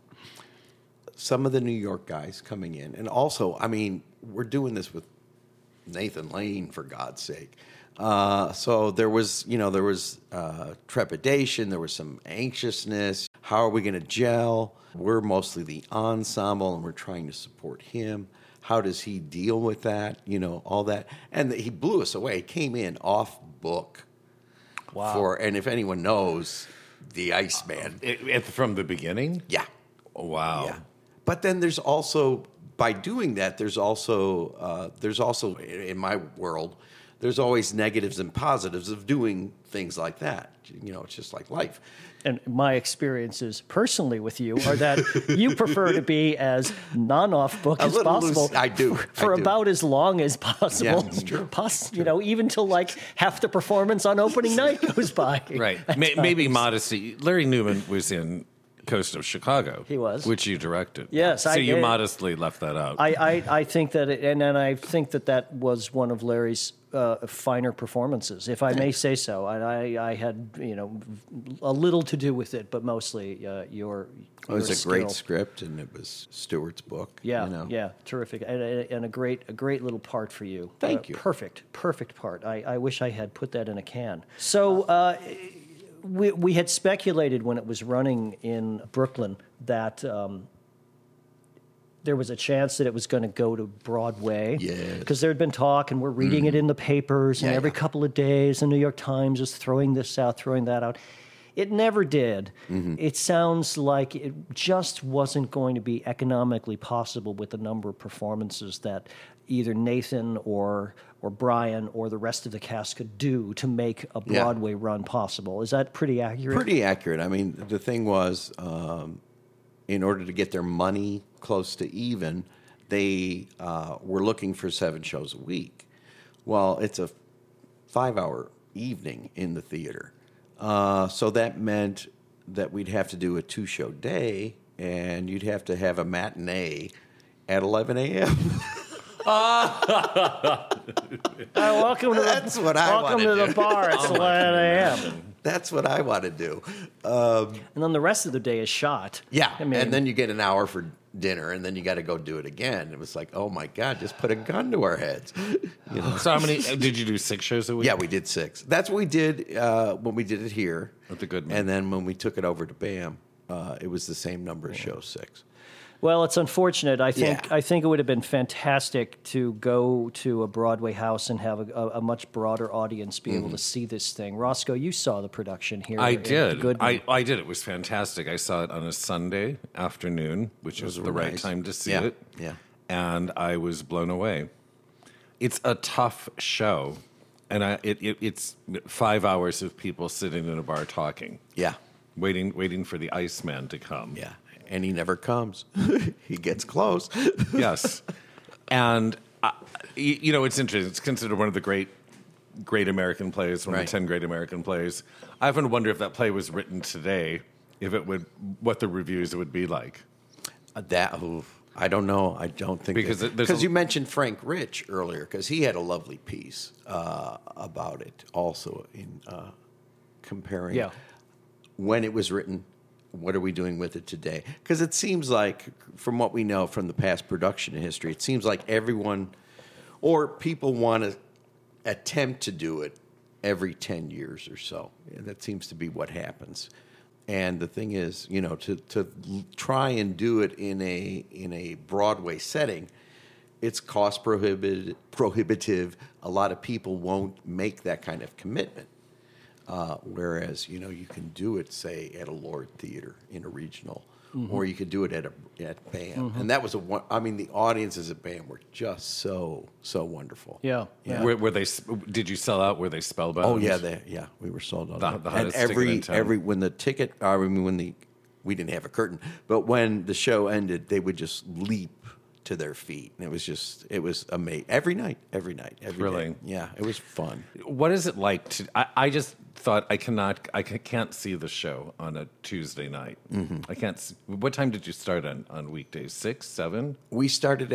some of the New York guys coming in, and also, I mean, we're doing this with Nathan Lane, for God's sake. Uh, so there was, you know, there was uh, trepidation, there was some anxiousness. How are we going to gel? We're mostly the ensemble, and we're trying to support him. How does he deal with that? You know, all that. And he blew us away. He came in off book. Wow. For, and if anyone knows, the Iceman. It, it, from the beginning? Yeah. Wow. Yeah. But then there's also, by doing that, there's also, uh, there's also, in my world, there's always negatives and positives of doing things like that. You know, it's just like life. And my experiences personally with you are that you prefer to be as non-off book A as little possible. loose- I do. For, for I do. about as long as possible. Yeah, it's true. Poss- you know, even till like half the performance on opening night goes by. Right. May, maybe modesty. Larry Newman was in Coast of Chicago. He was. Which you directed. Yes, so I you did. modestly left that out. I, I, I think that, it, and then I think that that was one of Larry's uh, finer performances, if I may say so. And I, I had, you know, a little to do with it, but mostly uh, your. It was your a great skill. script, and it was Stewart's book. Yeah, you know? yeah, terrific, and, and a great, a great little part for you. Thank Uh, you. Perfect, perfect part. I, I wish I had put that in a can. So uh, we we had speculated when it was running in Brooklyn that um, there was a chance that it was going to go to Broadway. Yes. Because there had been talk, and we're reading it in the papers, and Yeah, every yeah. couple of days, the New York Times is throwing this out, throwing that out. It never did. Mm-hmm. It sounds like it just wasn't going to be economically possible with the number of performances that either Nathan or or Brian or the rest of the cast could do to make a Yeah. Broadway run possible. Is that pretty accurate? Pretty accurate. I mean, the thing was, um, in order to get their money close to even, they uh, were looking for seven shows a week. Well, it's a five-hour evening in the theater. Uh, so that meant that we'd have to do a two-show day, and you'd have to have a matinee at eleven a.m. Uh, welcome to the, That's what I welcome wanna to do. the bar. It's Oh, my eleven a.m. That's what I want to do. And then the rest of the day is shot. Yeah, I mean, and then you get an hour for dinner, and then you got to go do it again. It was like, oh my God, just put a gun to our heads. You know? so how many, did you do six shows a week? Yeah, we did six. That's what we did uh, when we did it here. At the Goodman. And then when we took it over to BAM, uh, it was the same number of shows, six. Well, it's unfortunate. I think Yeah. I think it would have been fantastic to go to a Broadway house and have a, a, a much broader audience be able to see this thing. Roscoe, you saw the production here. I at did. Goodman. I, I did. It was fantastic. I saw it on a Sunday afternoon, which was Those the were right nice. time to see Yeah, it. yeah. And I was blown away. It's a tough show, and I, it, it, it's five hours of people sitting in a bar talking, Yeah, waiting, waiting for the Iceman to come. yeah. And he never comes. He gets close. Yes, and uh, you, you know it's interesting. It's considered one of the great, great American plays, one Right. of the ten great American plays. I often wonder if that play was written today, if it would, what the reviews would be like. Uh, that oof, I don't know. I don't think Because that- there's because a- you mentioned Frank Rich earlier, because he had a lovely piece uh, about it, also in uh, comparing Yeah. when it was written. What are we doing with it today? Because it seems like, from what we know from the past production history, it seems like everyone or people want to attempt to do it every ten years or so. And that seems to be what happens. And the thing is, you know, to, to l- try and do it in a in a Broadway setting, it's cost prohibitive. Prohibitive. A lot of people won't make that kind of commitment. Uh, whereas, you know, you can do it, say, at a Lord Theater in a regional, or you could do it at a at BAM, and that was a one. I mean, the audiences at BAM were just so so wonderful. Yeah, yeah. Were, were they? Did you sell out? Were they spellbound? Oh yeah, they, yeah, we were sold out. The- the and hottest ticket every in town. every when the ticket, I mean, when the we didn't have a curtain, but when the show ended, they would just leap to their feet, and it was just it was amazing every night, every night, every day. Thrilling. Yeah, it was fun. What is it like to? I, I just thought I cannot. I ca- can't see the show on a Tuesday night. Mm-hmm. I can't. See, what time did you start on on weekdays? Six, seven, We started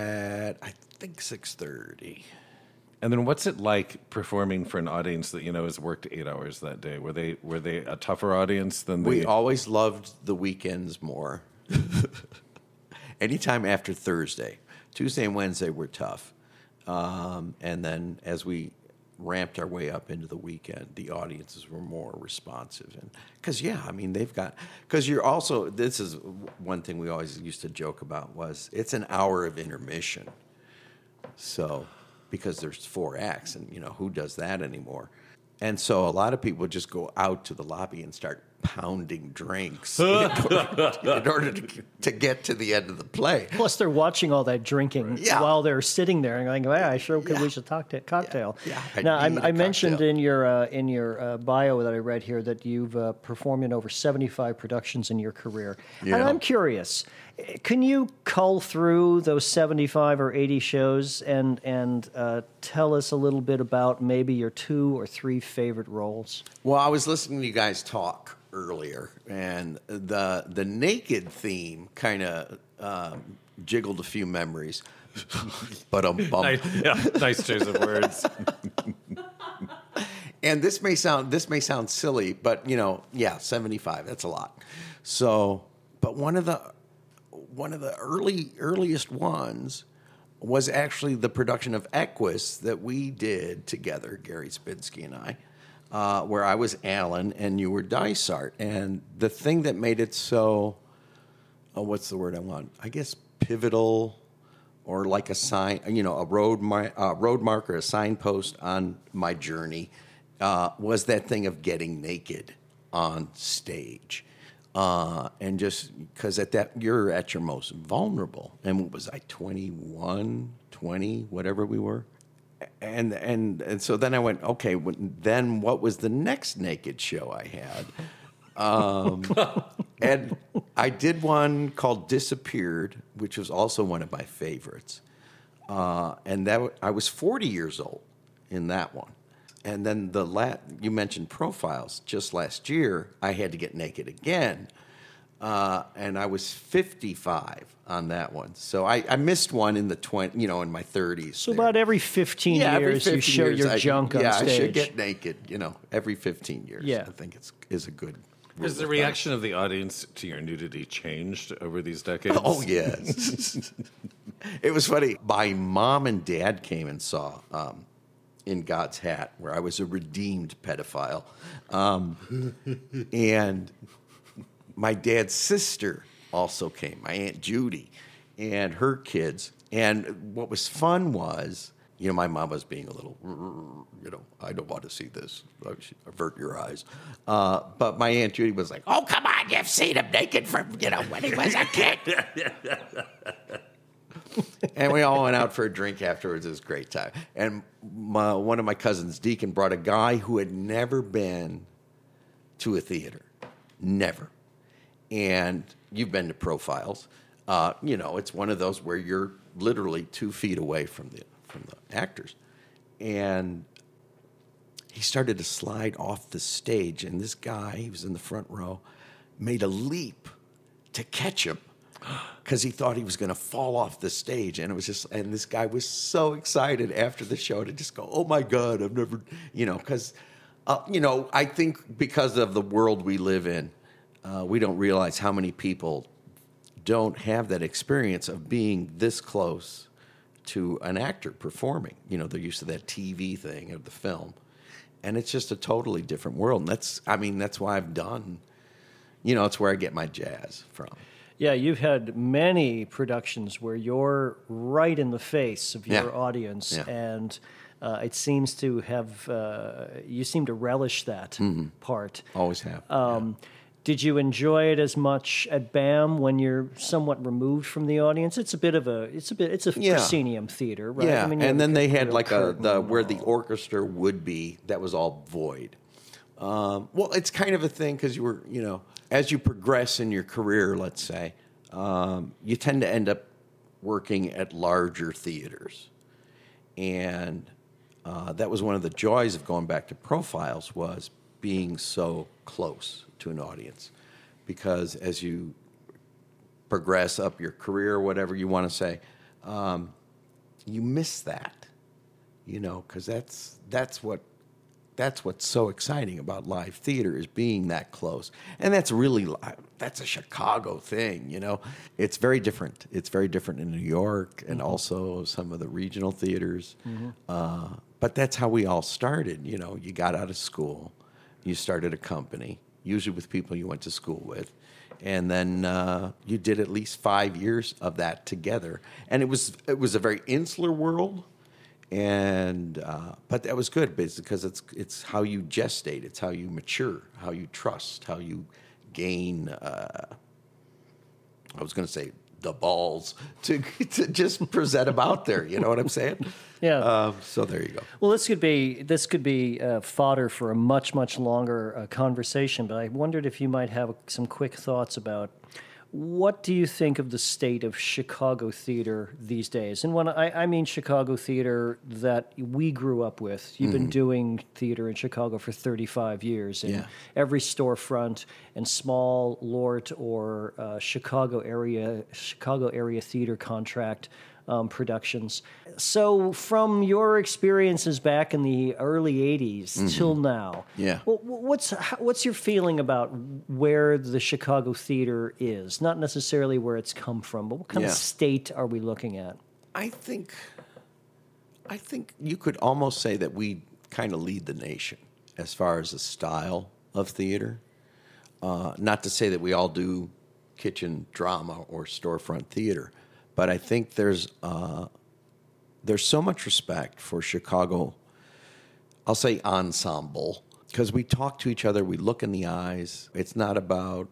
at I think six thirty. and then what's it like performing for an audience that you know has worked eight hours that day? Were they were they a tougher audience than the? We always loved the weekends more. Anytime after Thursday, Tuesday and Wednesday were tough, um, and then as we ramped our way up into the weekend, the audiences were more responsive. And because, yeah, I mean, they've got, because you're also, this is one thing we always used to joke about was it's an hour of intermission. So, because there's four acts, and, you know, who does that anymore? And so a lot of people just go out to the lobby and start pounding drinks in order, in order to, to get to the end of the play. Plus, they're watching all that drinking Yeah. while they're sitting there and going, "Well, I sure could Yeah. wish a cocktail." cocktail. Yeah. Yeah. Now, I I, need a I mentioned cocktail. in your uh, in your uh, bio that I read here that you've uh, performed in over seventy-five productions in your career, Yeah. and I'm curious. Can you cull through those seventy-five or eighty shows and and uh, tell us a little bit about maybe your two or three favorite roles? Well, I was listening to you guys talk earlier, and the the naked theme kind of um, jiggled a few memories. But um, Nice, yeah, nice choice of words. and this may sound this may sound silly, but you know, yeah, seventy-five, that's a lot. So, but one of the one of the early earliest ones was actually the production of Equus that we did together, Gary Spinsky and I, uh, where I was Alan and you were Dysart. And the thing that made it so, oh, what's the word I want? I guess pivotal, or like a sign, you know, a road mar- uh, road marker, a signpost on my journey, uh, was that thing of getting naked on stage. Uh, and just because at that, you're at your most vulnerable. And what was I, twenty-one, twenty, whatever we were? And, and, and so then I went, okay, then what was the next naked show I had? Um, and I did one called Disappeared, which was also one of my favorites. Uh, and that I was forty years old in that one. And then the la- you mentioned Profiles. Just last year, I had to get naked again. Uh, and I was fifty-five on that one. So I, I missed one in the twenty, you know, in my thirties. So there. about every fifteen Yeah, every years, you fifteen show years, your I- junk on yeah, stage. I should get naked, you know, every fifteen years. Yeah. I think it's is a good rule Has the of reaction of the audience to your nudity changed over these decades? thumb. Oh, yes. It was funny. My mom and dad came and saw um, In God's Hat, where I was a redeemed pedophile. Um, and my dad's sister also came, my Aunt Judy, and her kids. And what was fun was, you know, my mom was being a little, you know, I don't want to see this. Avert your eyes. Uh, but my Aunt Judy was like, oh, come on, you've seen him naked from, you know, when he was a kid. And we all went out for a drink afterwards. It was a great time. And my, one of my cousins, Deacon, brought a guy who had never been to a theater. Never. And you've been to Profiles. Uh, you know, it's one of those where you're literally two feet away from the from the actors. And he started to slide off the stage. And this guy, he was in the front row, made a leap to catch him, because he thought he was going to fall off the stage. And it was just, and this guy was so excited after the show to just go, oh my God, I've never, you know, because, uh, you know, I think because of the world we live in, uh, we don't realize how many people don't have that experience of being this close to an actor performing. You know, they're used to that T V thing of the film. And it's just a totally different world. And that's, I mean, that's why I've done, you know, it's where I get my jazz from. Yeah, you've had many productions where you're right in the face of your Yeah. audience, Yeah. and uh, it seems to have, uh, you seem to relish that Mm-hmm. part. Always have. Um, Did you enjoy it as much at BAM when you're somewhat removed from the audience? It's a bit of a, it's a bit, it's a Yeah. proscenium theater, right? Yeah, I mean, you have and a then they real had like a curtain the and where the all. orchestra would be. That was all void. Um, well, it's kind of a thing because you were, you know, as you progress in your career, let's say, um, you tend to end up working at larger theaters, and uh, that was one of the joys of going back to Profiles was being so close to an audience, because as you progress up your career, whatever you want to say, um, you miss that, you know, because that's that's what that's what's so exciting about live theater is being that close. And that's really, li- that's a Chicago thing, you know. It's very different. It's very different in New York and mm-hmm. also some of the regional theaters. Mm-hmm. Uh, but that's how we all started. You know, you got out of school, you started a company, usually with people you went to school with. And then uh, you did at least five years of that together. And it was it was a very insular world. And uh, but that was good because it's it's how you gestate, it's how you mature, how you trust, how you gain. Uh, I was going to say the balls to to just present them out there. You know what I'm saying? Yeah. Uh, so there you go. Well, this could be this could be uh, fodder for a much much longer uh, conversation. But I wondered if you might have some quick thoughts about. What do you think of the state of Chicago theater these days? And when I, I mean Chicago theater that we grew up with, you've mm-hmm. been doing theater in Chicago for thirty-five years. In yeah. every storefront and small Lort or uh, Chicago area Chicago area theater contract um, productions. So from your experiences back in the early eighties mm-hmm. till now, yeah. what's what's your feeling about where the Chicago theater is? Not necessarily where it's come from, but what kind yeah. of state are we looking at? I think, I think you could almost say that we kind of lead the nation as far as the style of theater. Uh, not to say that we all do kitchen drama or storefront theater, but I think there's uh, there's so much respect for Chicago, I'll say ensemble, because we talk to each other, we look in the eyes. It's not about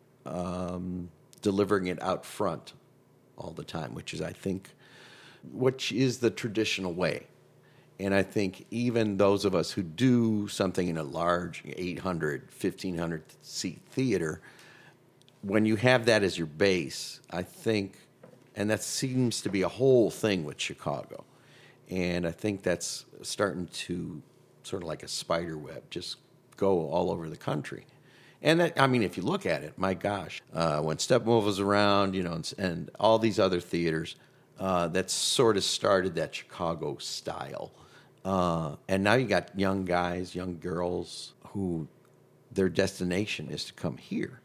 um, delivering it out front all the time, which is, I think, which is the traditional way. And I think even those of us who do something in a large eight hundred, fifteen hundred seat theater, when you have that as your base, I think, and that seems to be a whole thing with Chicago. And I think that's starting to sort of like a spider web, just go all over the country. And that, I mean, if you look at it, my gosh, uh, when Steppenwolf was around, you know, and, and all these other theaters, uh, that sort of started that Chicago style. Uh, and now you got young guys, young girls who their destination is to come here.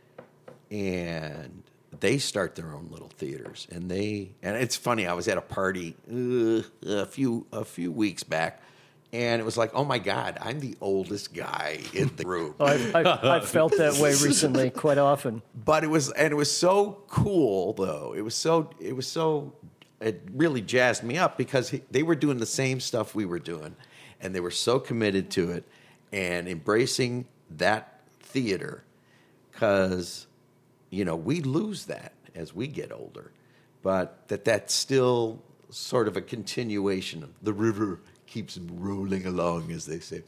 And they start their own little theaters. And they, and it's funny, I was at a party uh, a few a few weeks back, and it was like, oh my God, I'm the oldest guy in the group. oh, I've, I've, I've felt that way recently, quite often. But it was, and it was so cool, though. It was so, it was so, it really jazzed me up because he, they were doing the same stuff we were doing, and they were so committed to it and embracing that theater because, you know, we lose that as we get older, but that that's still sort of a continuation of the river keeps rolling along, as they say.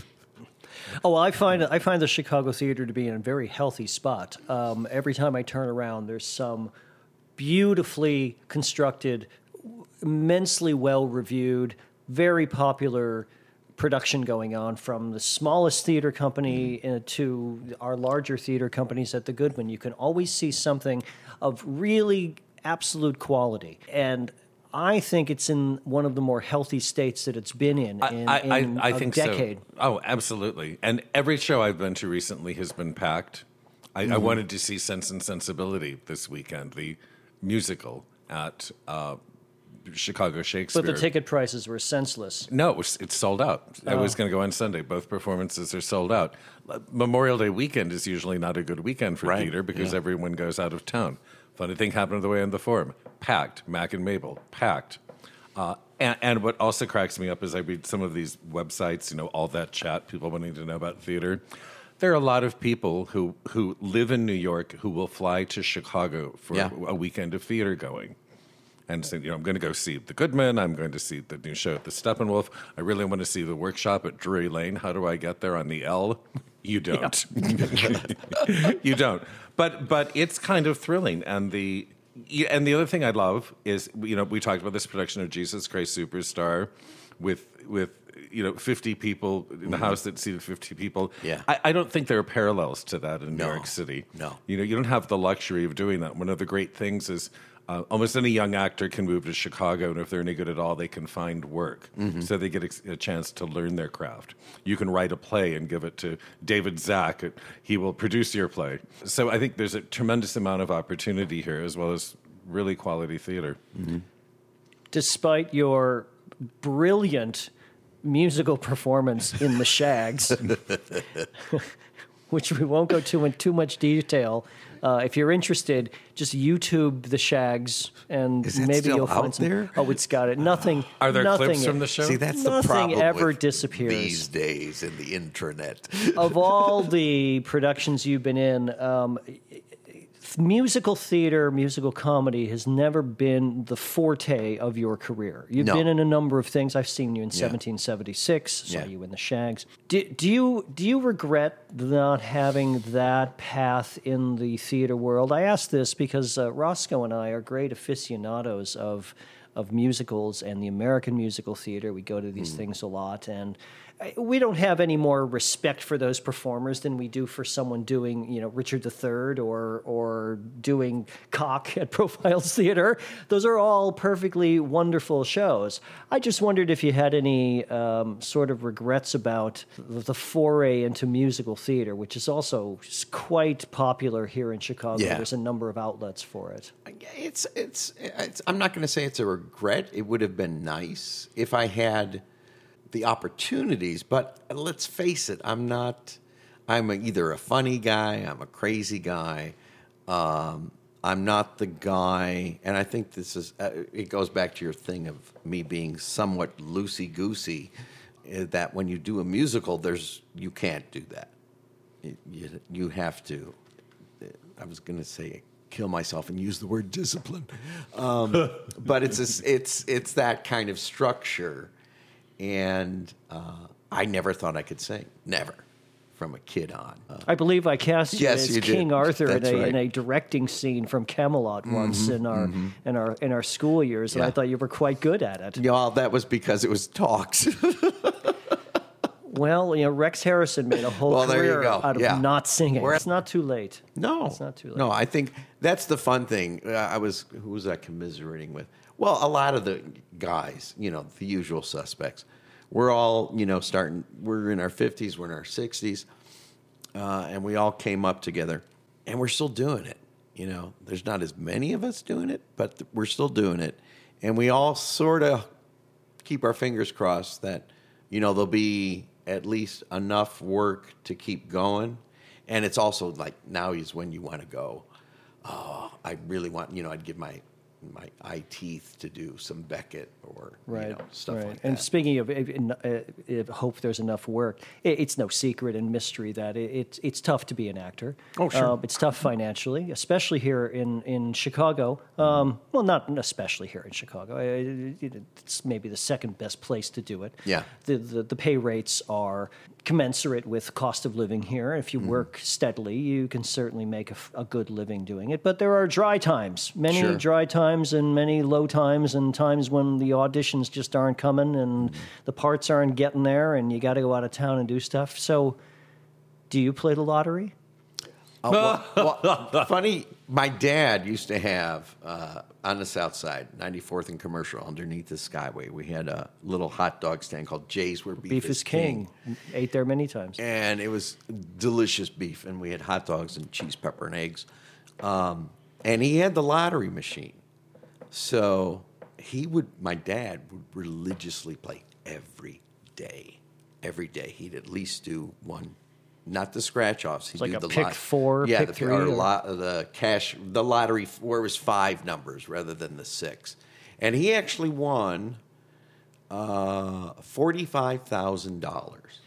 Oh, I find I find the Chicago theater to be in a very healthy spot. Um, every time I turn around, there's some beautifully constructed, immensely well-reviewed, very popular production going on, from the smallest theater company uh, to our larger theater companies at the Goodwin. You can always see something of really absolute quality. And I think it's in one of the more healthy states that it's been in in, I, I, in I, I a think decade. So. Oh, absolutely. And every show I've been to recently has been packed. I, mm-hmm. I wanted to see Sense and Sensibility this weekend, the musical at uh, Chicago Shakespeare. But the ticket prices were senseless. No, it was, it's sold out. Oh. I was going to go on Sunday. Both performances are sold out. Memorial Day weekend is usually not a good weekend for right. theater because yeah. everyone goes out of town. Funny thing happened on the way in the Forum. Packed. Mac and Mabel. Packed. Uh, and, and what also cracks me up is I read some of these websites, you know, all that chat, people wanting to know about theater. There are a lot of people who, who live in New York who will fly to Chicago for yeah. a weekend of theater going. And say, you know, I'm going to go see The Goodman. I'm going to see the new show at the Steppenwolf. I really want to see the workshop at Drury Lane. How do I get there on the L? You don't. Yeah. You don't. But but it's kind of thrilling. And the and the other thing I love is, you know, we talked about this production of Jesus Christ Superstar with with you know fifty people in the mm-hmm. house that seated fifty people. Yeah. I, I don't think there are parallels to that in no. New York City. No. You know, you don't have the luxury of doing that. One of the great things is uh, almost any young actor can move to Chicago, and if they're any good at all, they can find work. Mm-hmm. So they get a, a chance to learn their craft. You can write a play and give it to David Zack. He will produce your play. So I think there's a tremendous amount of opportunity here, as well as really quality theater. Mm-hmm. Despite your brilliant musical performance in The Shags, which we won't go to in too much detail. Uh, if you're interested, just YouTube The Shags, and Is it maybe still you'll out find some. there? Oh, it's got it. Nothing. Are there nothing, clips from the show? See, that's the Nothing problem ever with disappears. these days in the intranet. Of all the productions you've been in, um, musical theater, musical comedy has never been the forte of your career. You've No. been in a number of things. I've seen you in seventeen seventy-six, saw Yeah. you in The Shags. Do, do you do you regret not having that path in the theater world? I ask this because uh, Roscoe and I are great aficionados of of musicals and the American musical theater. We go to these Mm. things a lot, and we don't have any more respect for those performers than we do for someone doing, you know, Richard the Third or or doing Cock at Profiles Theater. Those are all perfectly wonderful shows. I just wondered if you had any um, sort of regrets about the foray into musical theater, which is also quite popular here in Chicago. Yeah. There's a number of outlets for it. It's, it's, it's I'm not going to say it's a regret. It would have been nice if I had the opportunities, but let's face it, I'm not, I'm a, either a funny guy, I'm a crazy guy, um, I'm not the guy, and I think this is, uh, it goes back to your thing of me being somewhat loosey-goosey, uh, that when you do a musical, there's, you can't do that. You, you, you have to, I was going to say kill myself and use the word discipline, um, but it's, a, it's, it's that kind of structure. And uh, I never thought I could sing. Never. From a kid on. Uh, I believe I cast you Yes, as you King did. Arthur in That's a, right. in a directing scene from Camelot once in our in our in our school years, and Yeah. I thought you were quite good at it. you know, that was because it was talks. Well, you know, Rex Harrison made a whole Well, there you career go. out of Yeah. not singing. We're- It's not too late. No, it's not too late. No, I think that's the fun thing. Uh, I was who was I commiserating with? Well, a lot of the guys, you know, the usual suspects. We're all, you know, starting. We're in our fifties. We're in our sixties, uh, and we all came up together, and we're still doing it. You know, there's not as many of us doing it, but th- we're still doing it, and we all sort of keep our fingers crossed that, you know, there'll be at least enough work to keep going. And it's also like now is when you want to go, oh, I really want, you know, I'd give my my eye teeth to do some Beckett or Right, you know, stuff right. like that. And speaking of, uh, uh, hope there's enough work. It, it's no secret and mystery that it, it's it's tough to be an actor. Oh, sure. Um, it's tough financially, especially here in in Chicago. Um, well, not especially here in Chicago. I- It's maybe the second best place to do it. Yeah. The the, the pay rates are commensurate with cost of living here. If Mm-hmm. you work steadily, you can certainly make a, f- a good living doing it. But there are dry times, many Sure. dry times and many low times, and times when the auditions just aren't coming and the parts aren't getting there, and you got to go out of town and do stuff. So, do you play the lottery? Oh, well, well, funny, my dad used to have uh, on the south side, ninety-fourth and Commercial, underneath the Skyway, we had a little hot dog stand called Jay's, where beef, Beef is king. Ate there many times. And it was delicious beef, and we had hot dogs and cheese, pepper, and eggs. Um, and he had the lottery machine. So he would, my dad would religiously play every day. Every day. He'd at least do one, not the scratch offs. He'd like do a the pick lot- four, yeah, pick the, three, or or- lot, the cash, the lottery where it was five numbers rather than the six. And he actually won uh, forty-five thousand dollars.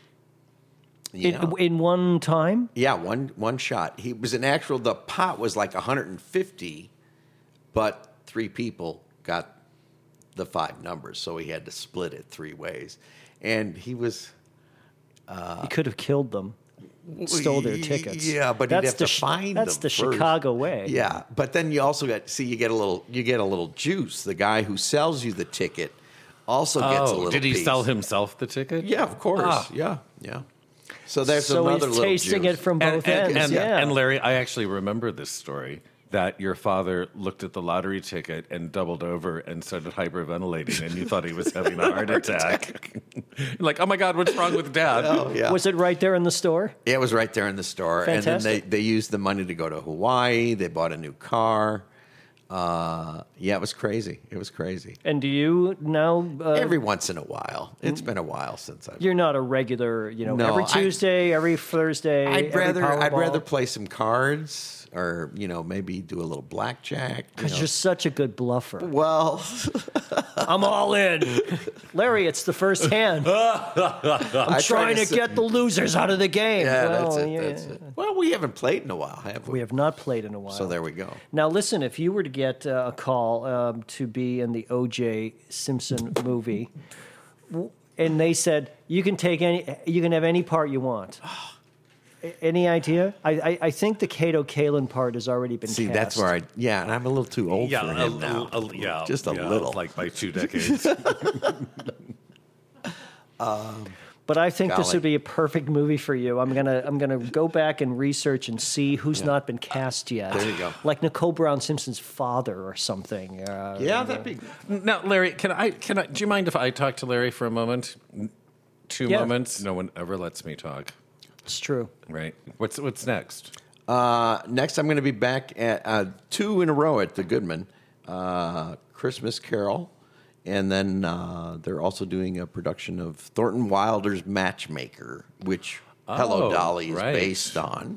In, in one time? Yeah, one one shot. He was an actual. The pot was like one hundred fifty, but three people got the five numbers, so he had to split it three ways. And he was You could have killed them. Stole their Y- tickets. Yeah, but that's he'd have the to Chi- find That's them the first. Chicago way. Yeah, but then you also get see you get a little you get a little juice. The guy who sells you the ticket also gets a Oh, little. did he piece. sell himself the ticket? Yeah, of course. Ah. Yeah, yeah. So there's So another he's little tasting juice. it from And, both and, ends. and, yeah. and Larry, I actually remember this story that your father looked at the lottery ticket and doubled over and started hyperventilating, and you thought he was having a heart attack. Like, oh my God, what's wrong with Dad? Oh, yeah. Was it right there in the store? Yeah, it was right there in the store. Fantastic. And then they, they used the money to go to Hawaii. They bought a new car. Uh, yeah, it was crazy. It was crazy. And do you now? Uh, Every once in a while. It's been a while since I've... You're not a regular, you know, No, every I- Tuesday, every Thursday. I'd every rather I'd Powerball. rather play some cards or, you know, maybe do a little blackjack. you Because know. you're such a good bluffer. Well, I'm all in. Larry, it's the first hand. I'm I try trying to to get the losers out of the game. yeah, Well, that's it. yeah. That's it. Well, we haven't played in a while, have we? We have not played in a while. So there we go. Now, listen, if you were to get uh, a call um, to be in the O J Simpson movie, w- and they said, you can take any, you can have any part you want. A- Any idea? I, I, I think the Kato Kalin part has already been See, cast. that's where I yeah, and I'm a little too old for him now. a- a- yeah, Just a yeah, little. like by two decades. But I think this Golly. would be a perfect movie for you. I'm gonna I'm gonna go back and research and see who's not been cast yet. There you go. Like Nicole Brown Simpson's father or something. Uh, Yeah, that'd be Now, Larry, can I? Can I? Do you mind if I talk to Larry for a moment? Two Yeah. moments. No one ever lets me talk. It's true. Right. What's What's next? Uh, next, I'm going to be back at uh, two in a row at the Goodman, uh, Christmas Carol, and then uh, they're also doing a production of Thornton Wilder's Matchmaker, which Hello Oh, Dolly is right. based on.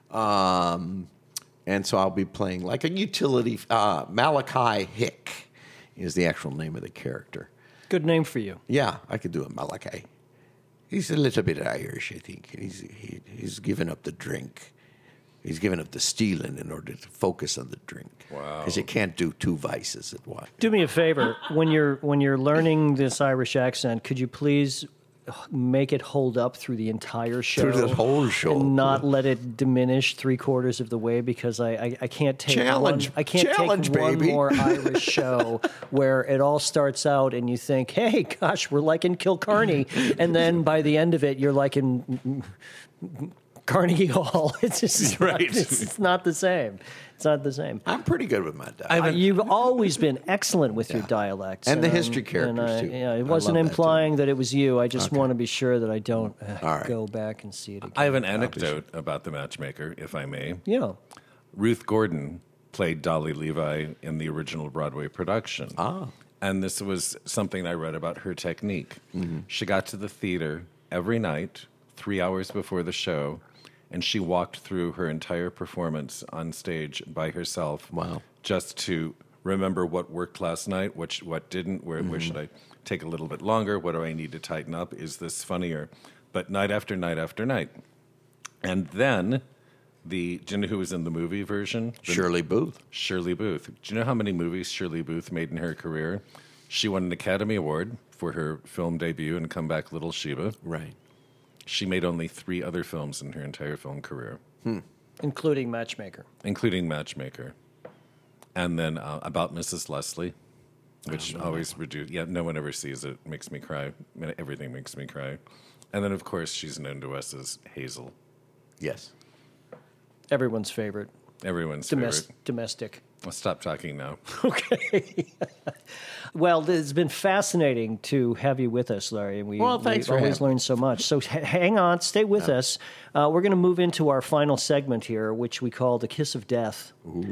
Um, and so I'll be playing like a utility. Uh, Malachi Hick is the actual name of the character. Good name for you. Yeah, I could do a Malachi. He's a little bit Irish, I think. He's he, he's given up the drink. He's given up the stealing in order to focus on the drink. Wow. Because you can't do two vices at once. Do me a favor when you're when you're learning this Irish accent. Could you please make it hold up through the entire show? Through the whole show. and not let it diminish three quarters of the way because I I, I can't take Challenge. one, I can't Challenge, take one baby. more Irish show where it all starts out and you think, hey, gosh, we're like in Kilcarney, and then by the end of it, you're like in Carnegie Hall. It's just Right. not, it's, it's not the same. It's not the same. I'm pretty good with my diet. Uh, you've always been excellent with your dialects. And the um, history characters, and I- too. Yeah, I it wasn't love that, too. implying that, it was you. I just want to be sure that I don't uh, All right. go back and see it again. I have an anecdote about the Matchmaker, if I may. yeah. Ruth Gordon played Dolly Levi in the original Broadway production. Ah. And this was something I read about her technique. Mm-hmm. She got to the theater every night, three hours before the show, and she walked through her entire performance on stage by herself. Wow. Just to remember what worked last night, what, sh- what didn't, where, where should I take a little bit longer, what do I need to tighten up, is this funnier? But night after night after night. And then, the do you know who was in the movie version? The- Shirley Booth. Shirley Booth. Do you know how many movies Shirley Booth made in her career? She won an Academy Award for her film debut in Come Back Little Sheba. Right. She made only three other films in her entire film career, Including Matchmaker. including Matchmaker. And then uh, About Missus Leslie, which always reduce. Yeah, no one ever sees it. Makes me cry. I mean, everything makes me cry. And then, of course, she's known to us as Hazel, Yes. Everyone's favorite. everyone's Domes- favorite. domestic. I'll stop talking now. Okay. Well, it's been fascinating to have you with us, Larry. And we, Well, thanks we for always having learn so much. So h- hang on, stay with us. Uh, we're going to move into our final segment here, which we call the Kiss of Death.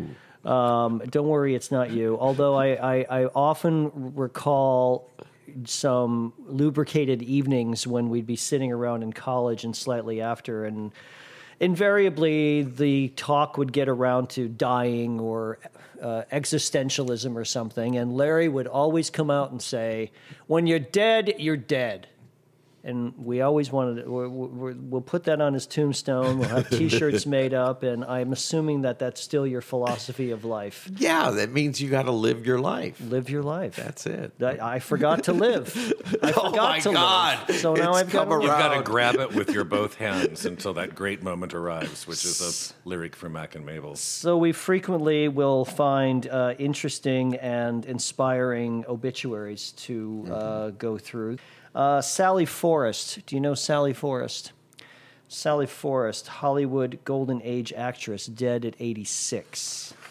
Um, don't worry, it's not you. Although I, I, I often recall some lubricated evenings when we'd be sitting around in college and slightly after, and invariably the talk would get around to dying or uh, existentialism or something, and Larry would always come out and say, when you're dead, you're dead. And we always wanted to, we're, we're, we'll put that on his tombstone. We'll have T-shirts made up, and I'm assuming that that's still your philosophy of life. Yeah, that means you got to live your life. Live your life. That's it. I, I forgot to live. I Oh, forgot my to God. live. So now It's I've got come to around. You've got to Proud. grab it with your both hands until that great moment arrives, which is a lyric from Mac and Mabel. So we frequently will find uh, interesting and inspiring obituaries to uh, go through. Uh, Sally Forrest. Do you know Sally Forrest? Sally Forrest, Hollywood Golden Age actress, dead at eighty-six.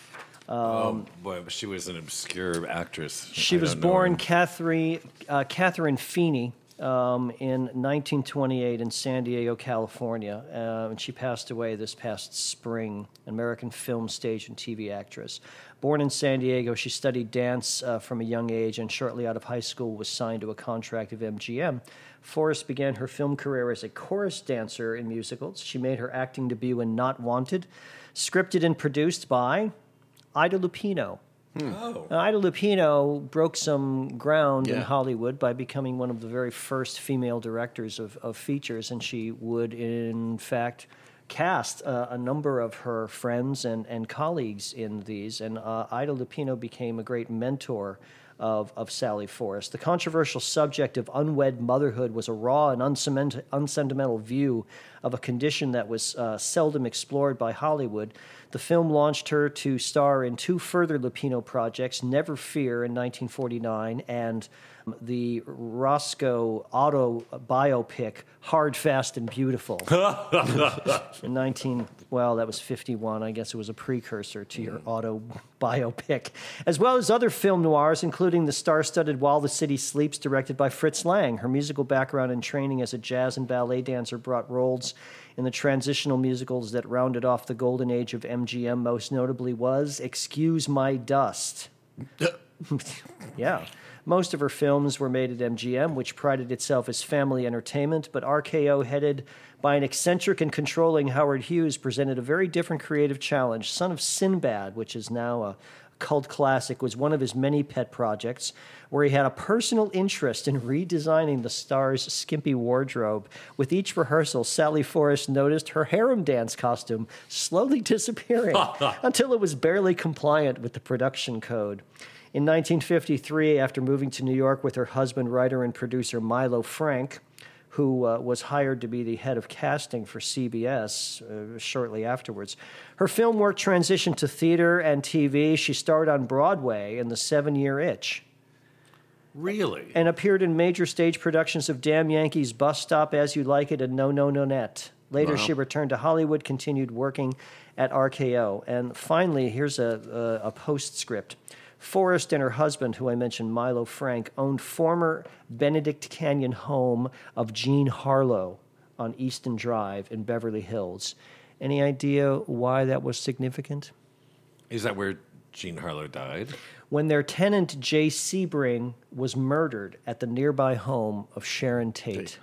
Um, oh boy, she was an obscure actress. She I was don't know born her. Catherine, uh, Catherine Feeney um, in nineteen twenty-eight in San Diego, California. Uh, and she passed away this past spring, an American film, stage, and T V actress. Born in San Diego, she studied dance uh, from a young age and shortly out of high school was signed to a contract of M G M. Forrest began her film career as a chorus dancer in musicals. She made her acting debut in Not Wanted, scripted and produced by Ida Lupino. Oh. Now, Ida Lupino broke some ground in Yeah. Hollywood by becoming one of the very first female directors of, of features, and she would, in fact, cast uh, a number of her friends and, and colleagues in these. And uh, Ida Lupino became a great mentor of, of Sally Forrest. The controversial subject of unwed motherhood was a raw and unsement- unsentimental view of a condition that was uh, seldom explored by Hollywood. The film launched her to star in two further Lupino projects, Never Fear in nineteen forty-nine and the Roscoe auto biopic, Hard, Fast, and Beautiful. in nineteen, well, that was fifty-one. I guess it was a precursor to your auto biopic. As well as other film noirs, including the star-studded While the City Sleeps, directed by Fritz Lang. Her musical background and training as a jazz and ballet dancer brought roles in the transitional musicals that rounded off the golden age of M G M, most notably was Excuse My Dust. Yeah. Most of her films were made at M G M, which prided itself as family entertainment, but R K O, headed by an eccentric and controlling Howard Hughes, presented a very different creative challenge. Son of Sinbad, which is now a cult classic, was one of his many pet projects, where he had a personal interest in redesigning the star's skimpy wardrobe. With each rehearsal, Sally Forrest noticed her harem dance costume slowly disappearing until it was barely compliant with the production code. In nineteen fifty-three, after moving to New York with her husband, writer and producer Milo Frank, who uh, was hired to be the head of casting for C B S uh, shortly afterwards, her film work transitioned to theater and T V. She starred on Broadway in The Seven-Year Itch Really? and appeared in major stage productions of Damn Yankees, Bus Stop, As You Like It, and No No No Net. Later, Wow. she returned to Hollywood, continued working at R K O. And finally, here's a, a, a postscript. Forrest and her husband, who I mentioned, Milo Frank, owned former Benedict Canyon home of Jean Harlow on Easton Drive in Beverly Hills. Any idea why that was significant? Is that where Jean Harlow died? When their tenant, Jay Sebring, was murdered at the nearby home of Sharon Tate.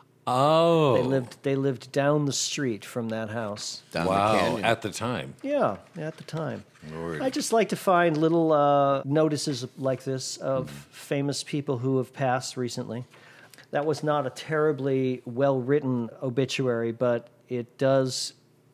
Oh. They lived they lived down the street from that house. Down the Wow. canyon. At the time. Yeah, at the time. Lord. I just like to find little uh, notices like this of famous people who have passed recently. That was not a terribly well-written obituary, but it does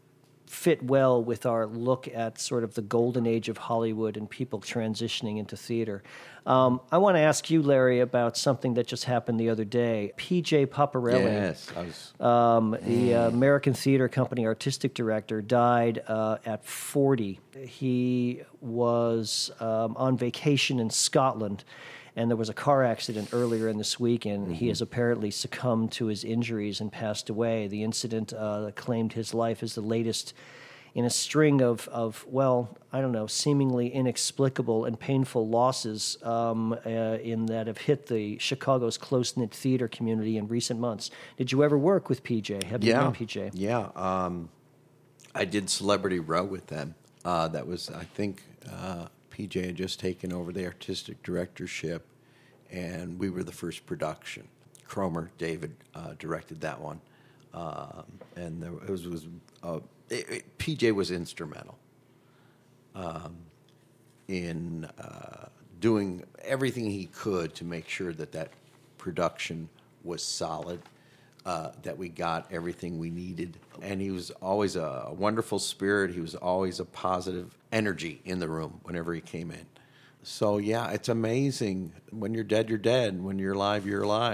fit well with our look at sort of the golden age of Hollywood and people transitioning into theater. Um, I want to ask you, Larry, about something that just happened the other day. P J Paparelli, Yes, I was. um, the uh, American Theater Company artistic director, died uh, at forty. He was um, on vacation in Scotland, and there was a car accident earlier in this week, and he has apparently succumbed to his injuries and passed away. The incident uh, that claimed his life is the latest in a string of, of, well, I don't know, seemingly inexplicable and painful losses um, uh, in that have hit the Chicago's close-knit theater community in recent months. Did you ever work with P J? Have you Yeah, known P J? yeah. Um, I did Celebrity Row with them. Uh, that was, I think, uh, P J had just taken over the artistic directorship, and we were the first production. Cromer, David, uh, directed that one, um, and there it was, was uh, it, it, P J was instrumental um, in uh, doing everything he could to make sure that that production was solid. Uh, that we got everything we needed. And he was always a, a wonderful spirit. He was always a positive energy in the room whenever he came in. So, yeah, it's amazing. When you're dead, you're dead. When you're alive, you're alive.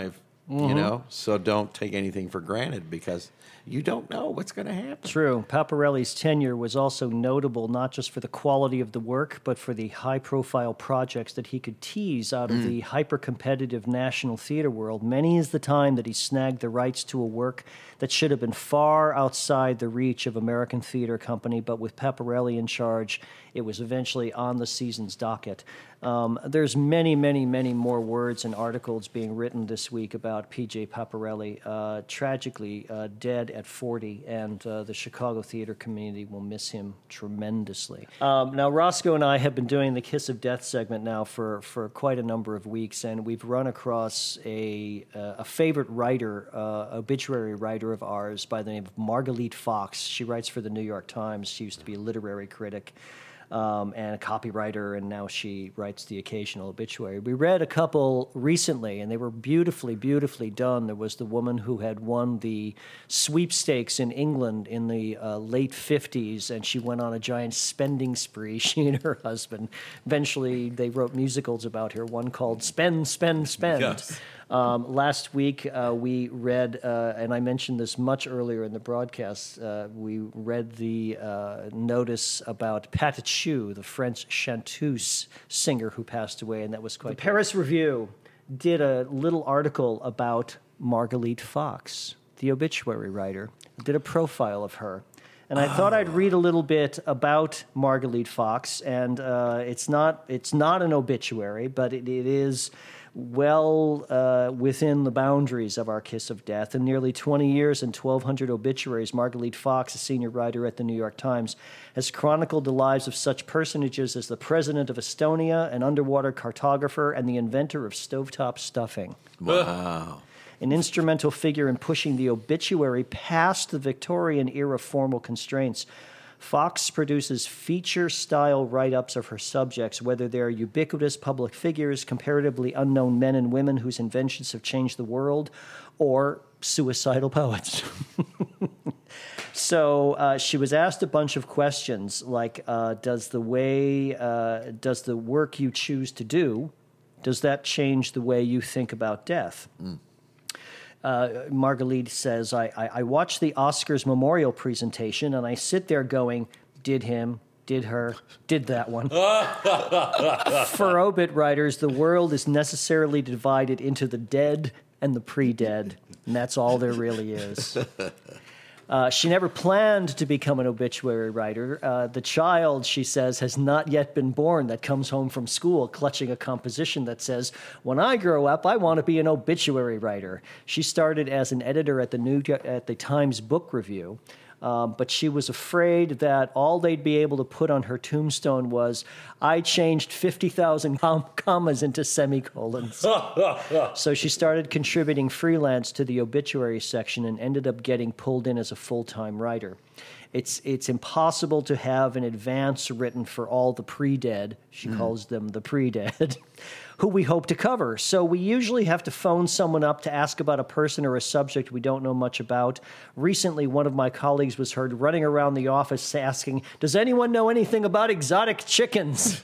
You know, so don't take anything for granted because you don't know what's going to happen. True. Paparelli's tenure was also notable not just for the quality of the work, but for the high-profile projects that he could tease out of mm. the hyper-competitive national theater world. Many is the time that he snagged the rights to a work that should have been far outside the reach of American Theater Company, but with Paparelli in charge, it was eventually on the season's docket. Um, there's many, many, many more words and articles being written this week about P J Paparelli, uh, tragically uh, dead at forty, and uh, the Chicago theater community will miss him tremendously. Um, now, Roscoe and I have been doing the Kiss of Death segment now for, for quite a number of weeks, and we've run across a, uh, a favorite writer, uh, obituary writer of ours by the name of Margalit Fox. She writes for the New York Times. She used to be a literary critic. Um, and a copywriter, and now she writes the occasional obituary. We read a couple recently, and they were beautifully, beautifully done. There was the woman who had won the sweepstakes in England in the uh, late fifties, and she went on a giant spending spree, she and her husband. Eventually, they wrote musicals about her, one called Spend, Spend, Spend. Yes. Um, last week, uh, we read, uh, and I mentioned this much earlier in the broadcast, uh, we read the uh, notice about Pat Chou, the French chanteuse singer who passed away, and that was quite... The Paris Review did a little article about Margalit Fox, the obituary writer, did a profile of her. And I oh. thought I'd read a little bit about Margalit Fox, and uh, it's not it's not an obituary, but it, it is well uh, within the boundaries of our Kiss of Death. In nearly twenty years and twelve hundred obituaries, Margalit Fox, a senior writer at the New York Times, has chronicled the lives of such personages as the president of Estonia, an underwater cartographer, and the inventor of stovetop stuffing. Wow. An instrumental figure in pushing the obituary past the Victorian-era formal constraints. Fox produces feature-style write-ups of her subjects, whether they're ubiquitous public figures, comparatively unknown men and women whose inventions have changed the world, or suicidal poets. So uh, she was asked a bunch of questions, like, uh, does the way, uh, does the work you choose to do, does that change the way you think about death? Mm. Uh, Margalit says, I, I, I watch the Oscars memorial presentation, and I sit there going, did him, did her, did that one. For obit writers, the world is necessarily divided into the dead and the pre-dead, and that's all there really is. Uh, she never planned to become an obituary writer. Uh, the child, she says, has not yet been born that comes home from school clutching a composition that says, when I grow up, I want to be an obituary writer. She started as an editor at the New at the Times Book Review. Um, but she was afraid that all they'd be able to put on her tombstone was, I changed fifty thousand com- commas into semicolons. So she started contributing freelance to the obituary section and ended up getting pulled in as a full-time writer. It's it's impossible to have an advance written for all the pre-dead, she mm. calls them the pre-dead, who we hope to cover. So we usually have to phone someone up to ask about a person or a subject we don't know much about. Recently, one of my colleagues was heard running around the office asking, does anyone know anything about exotic chickens?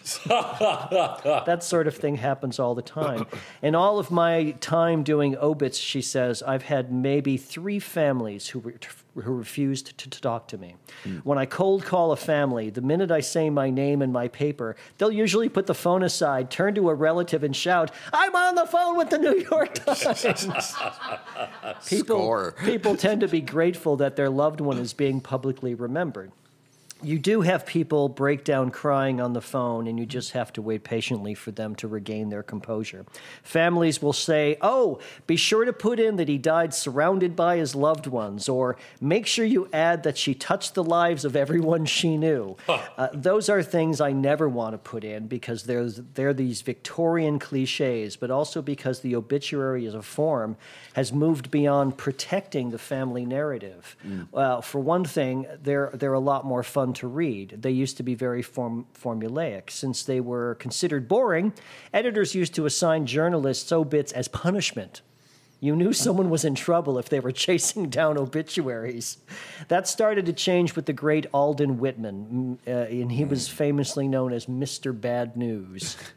That sort of thing happens all the time. In all of my time doing obits, she says, I've had maybe three families who were who refused to, to talk to me. Mm. When I cold call a family, the minute I say my name and my paper, they'll usually put the phone aside, turn to a relative, and shout, I'm on the phone with the New York Times. people, Score. people tend to be grateful that their loved one is being publicly remembered. You do have people break down crying on the phone, and you just have to wait patiently for them to regain their composure. Families will say, oh, be sure to put in that he died surrounded by his loved ones, or make sure you add that she touched the lives of everyone she knew. Huh. Uh, those are things I never want to put in because there's, they're these Victorian cliches, but also because the obituary as a form has moved beyond protecting the family narrative. Mm. Well, for one thing, they're, they're a lot more fun to read. They used to be very form- formulaic. Since they were considered boring, editors used to assign journalists obits as punishment. You knew someone was in trouble if they were chasing down obituaries. That started to change with the great Alden Whitman, uh, and he was famously known as Mister Bad News.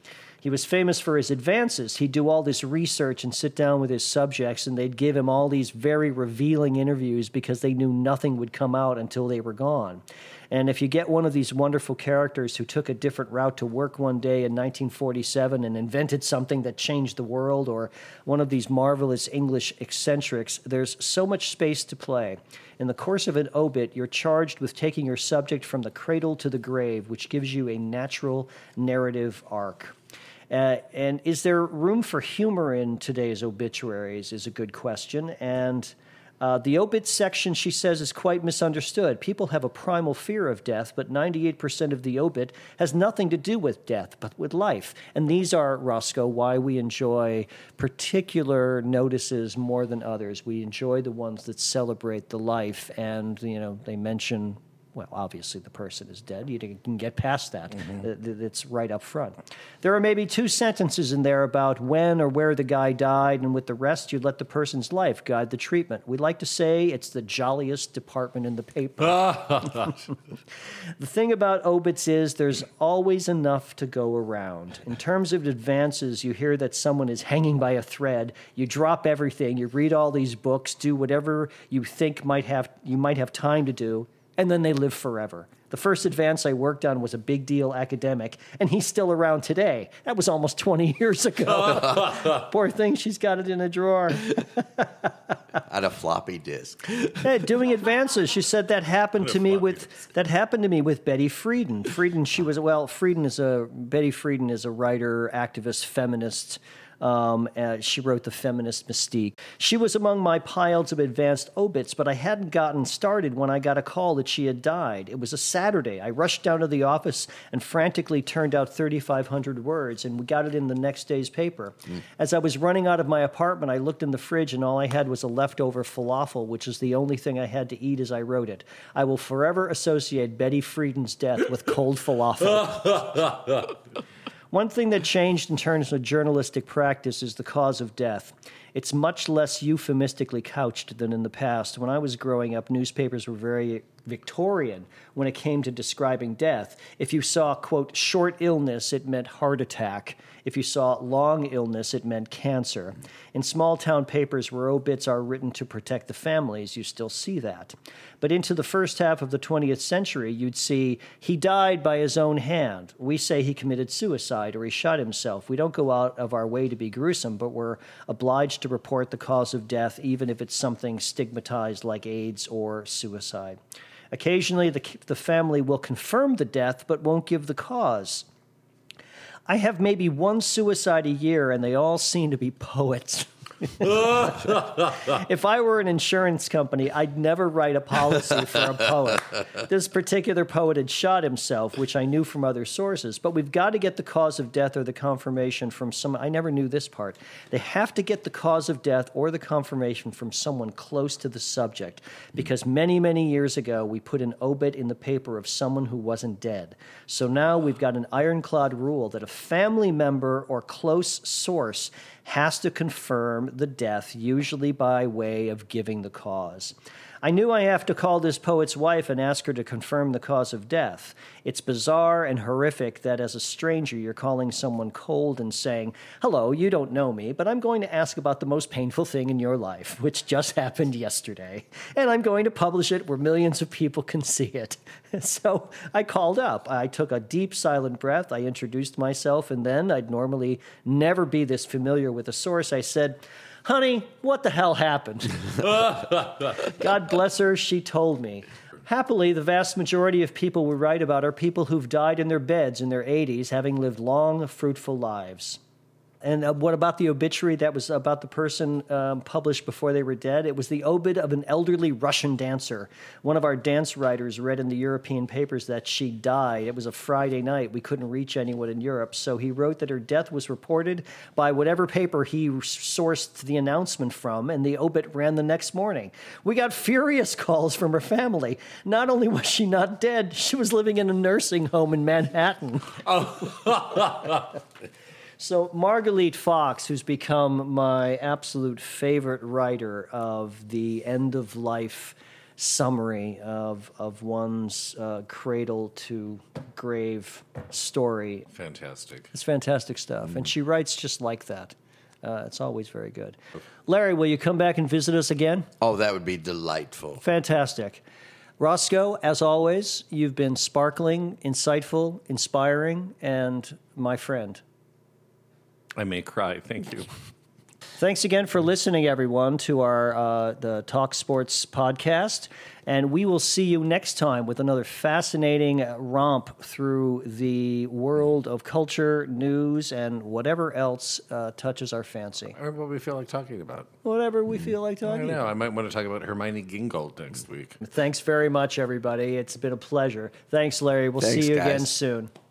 He was famous for his advances. He'd do all this research and sit down with his subjects, and they'd give him all these very revealing interviews because they knew nothing would come out until they were gone. And if you get one of these wonderful characters who took a different route to work one day in nineteen forty-seven and invented something that changed the world, or one of these marvelous English eccentrics, there's so much space to play. In the course of an obit, you're charged with taking your subject from the cradle to the grave, which gives you a natural narrative arc. Uh, and is there room for humor in today's obituaries is a good question. And uh, the obit section, she says, is quite misunderstood. People have a primal fear of death, but ninety-eight percent of the obit has nothing to do with death, but with life. And these are, Roscoe, why we enjoy particular notices more than others. We enjoy the ones that celebrate the life, and, you know, they mention, well, obviously the person is dead. You can get past that. Mm-hmm. It's right up front. There are maybe two sentences in there about when or where the guy died, and with the rest, you let the person's life guide the treatment. We like to say it's the jolliest department in the paper. The thing about obits is there's always enough to go around. In terms of advances, you hear that someone is hanging by a thread. You drop everything. You read all these books, do whatever you think might have you might have time to do, and then they live forever. The first advance I worked on was a big deal academic, and he's still around today. That was almost twenty years ago. Poor thing, she's got it in a drawer. On a floppy disk. Hey, doing advances, she said that happened to me with disk. that happened to me with Betty Friedan. Friedan, she was well. Friedan is a Betty Friedan is a writer, activist, feminist. Um, uh, she wrote The Feminist Mystique. She was among my piles of advanced obits, but I hadn't gotten started when I got a call that she had died. It was a Saturday. I rushed down to the office and frantically turned out thirty-five hundred words, and we got it in the next day's paper. Mm. As I was running out of my apartment, I looked in the fridge, and all I had was a leftover falafel, which is the only thing I had to eat as I wrote it. I will forever associate Betty Friedan's death with cold falafel. One thing that changed in terms of journalistic practice is the cause of death. It's much less euphemistically couched than in the past. When I was growing up, newspapers were very Victorian when it came to describing death. If you saw, quote, short illness, it meant heart attack. If you saw long illness, it meant cancer. In small-town papers where obits are written to protect the families, you still see that. But into the first half of the twentieth century, you'd see, he died by his own hand. We say he committed suicide or he shot himself. We don't go out of our way to be gruesome, but we're obliged to report the cause of death, even if it's something stigmatized like AIDS or suicide. Occasionally, the, the family will confirm the death, but won't give the cause. I have maybe one suicide a year, and they all seem to be poets. If I were an insurance company, I'd never write a policy for a poet. This particular poet had shot himself, which I knew from other sources, but we've got to get the cause of death or the confirmation from some. I never knew this part. They have to get the cause of death or the confirmation from someone close to the subject, because many, many years ago, we put an obit in the paper of someone who wasn't dead. So now we've got an ironclad rule that a family member or close source has to confirm the death, usually by way of giving the cause. I knew I have to call this poet's wife and ask her to confirm the cause of death. It's bizarre and horrific that as a stranger you're calling someone cold and saying, hello, you don't know me, but I'm going to ask about the most painful thing in your life, which just happened yesterday. And I'm going to publish it where millions of people can see it. So I called up. I took a deep, silent breath. I introduced myself, and then I'd normally never be this familiar with a source. I said, honey, what the hell happened? God bless her, she told me. Happily, the vast majority of people we write about are people who've died in their beds in their eighties, having lived long, fruitful lives. And uh, what about the obituary that was about the person um, published before they were dead? It was the obit of an elderly Russian dancer. One of our dance writers read in the European papers that she died. It was a Friday night. We couldn't reach anyone in Europe. So he wrote that her death was reported by whatever paper he sourced the announcement from, and the obit ran the next morning. We got furious calls from her family. Not only was she not dead, she was living in a nursing home in Manhattan. Oh. So Margalit Fox, who's become my absolute favorite writer of the end-of-life summary of, of one's uh, cradle to grave story. Fantastic. It's fantastic stuff. Mm. And she writes just like that. Uh, it's always very good. Larry, will you come back and visit us again? Oh, that would be delightful. Fantastic. Roscoe, as always, you've been sparkling, insightful, inspiring, and my friend. I may cry. Thank you. Thanks again for listening, everyone, to our uh, the Talk Sports podcast. And we will see you next time with another fascinating romp through the world of culture, news, and whatever else uh, touches our fancy. Or what we feel like talking about. Whatever we feel like I talking don't know. about. I might want to talk about Hermione Gingold next week. Thanks very much, everybody. It's been a pleasure. Thanks, Larry. We'll Thanks, see you guys. again soon.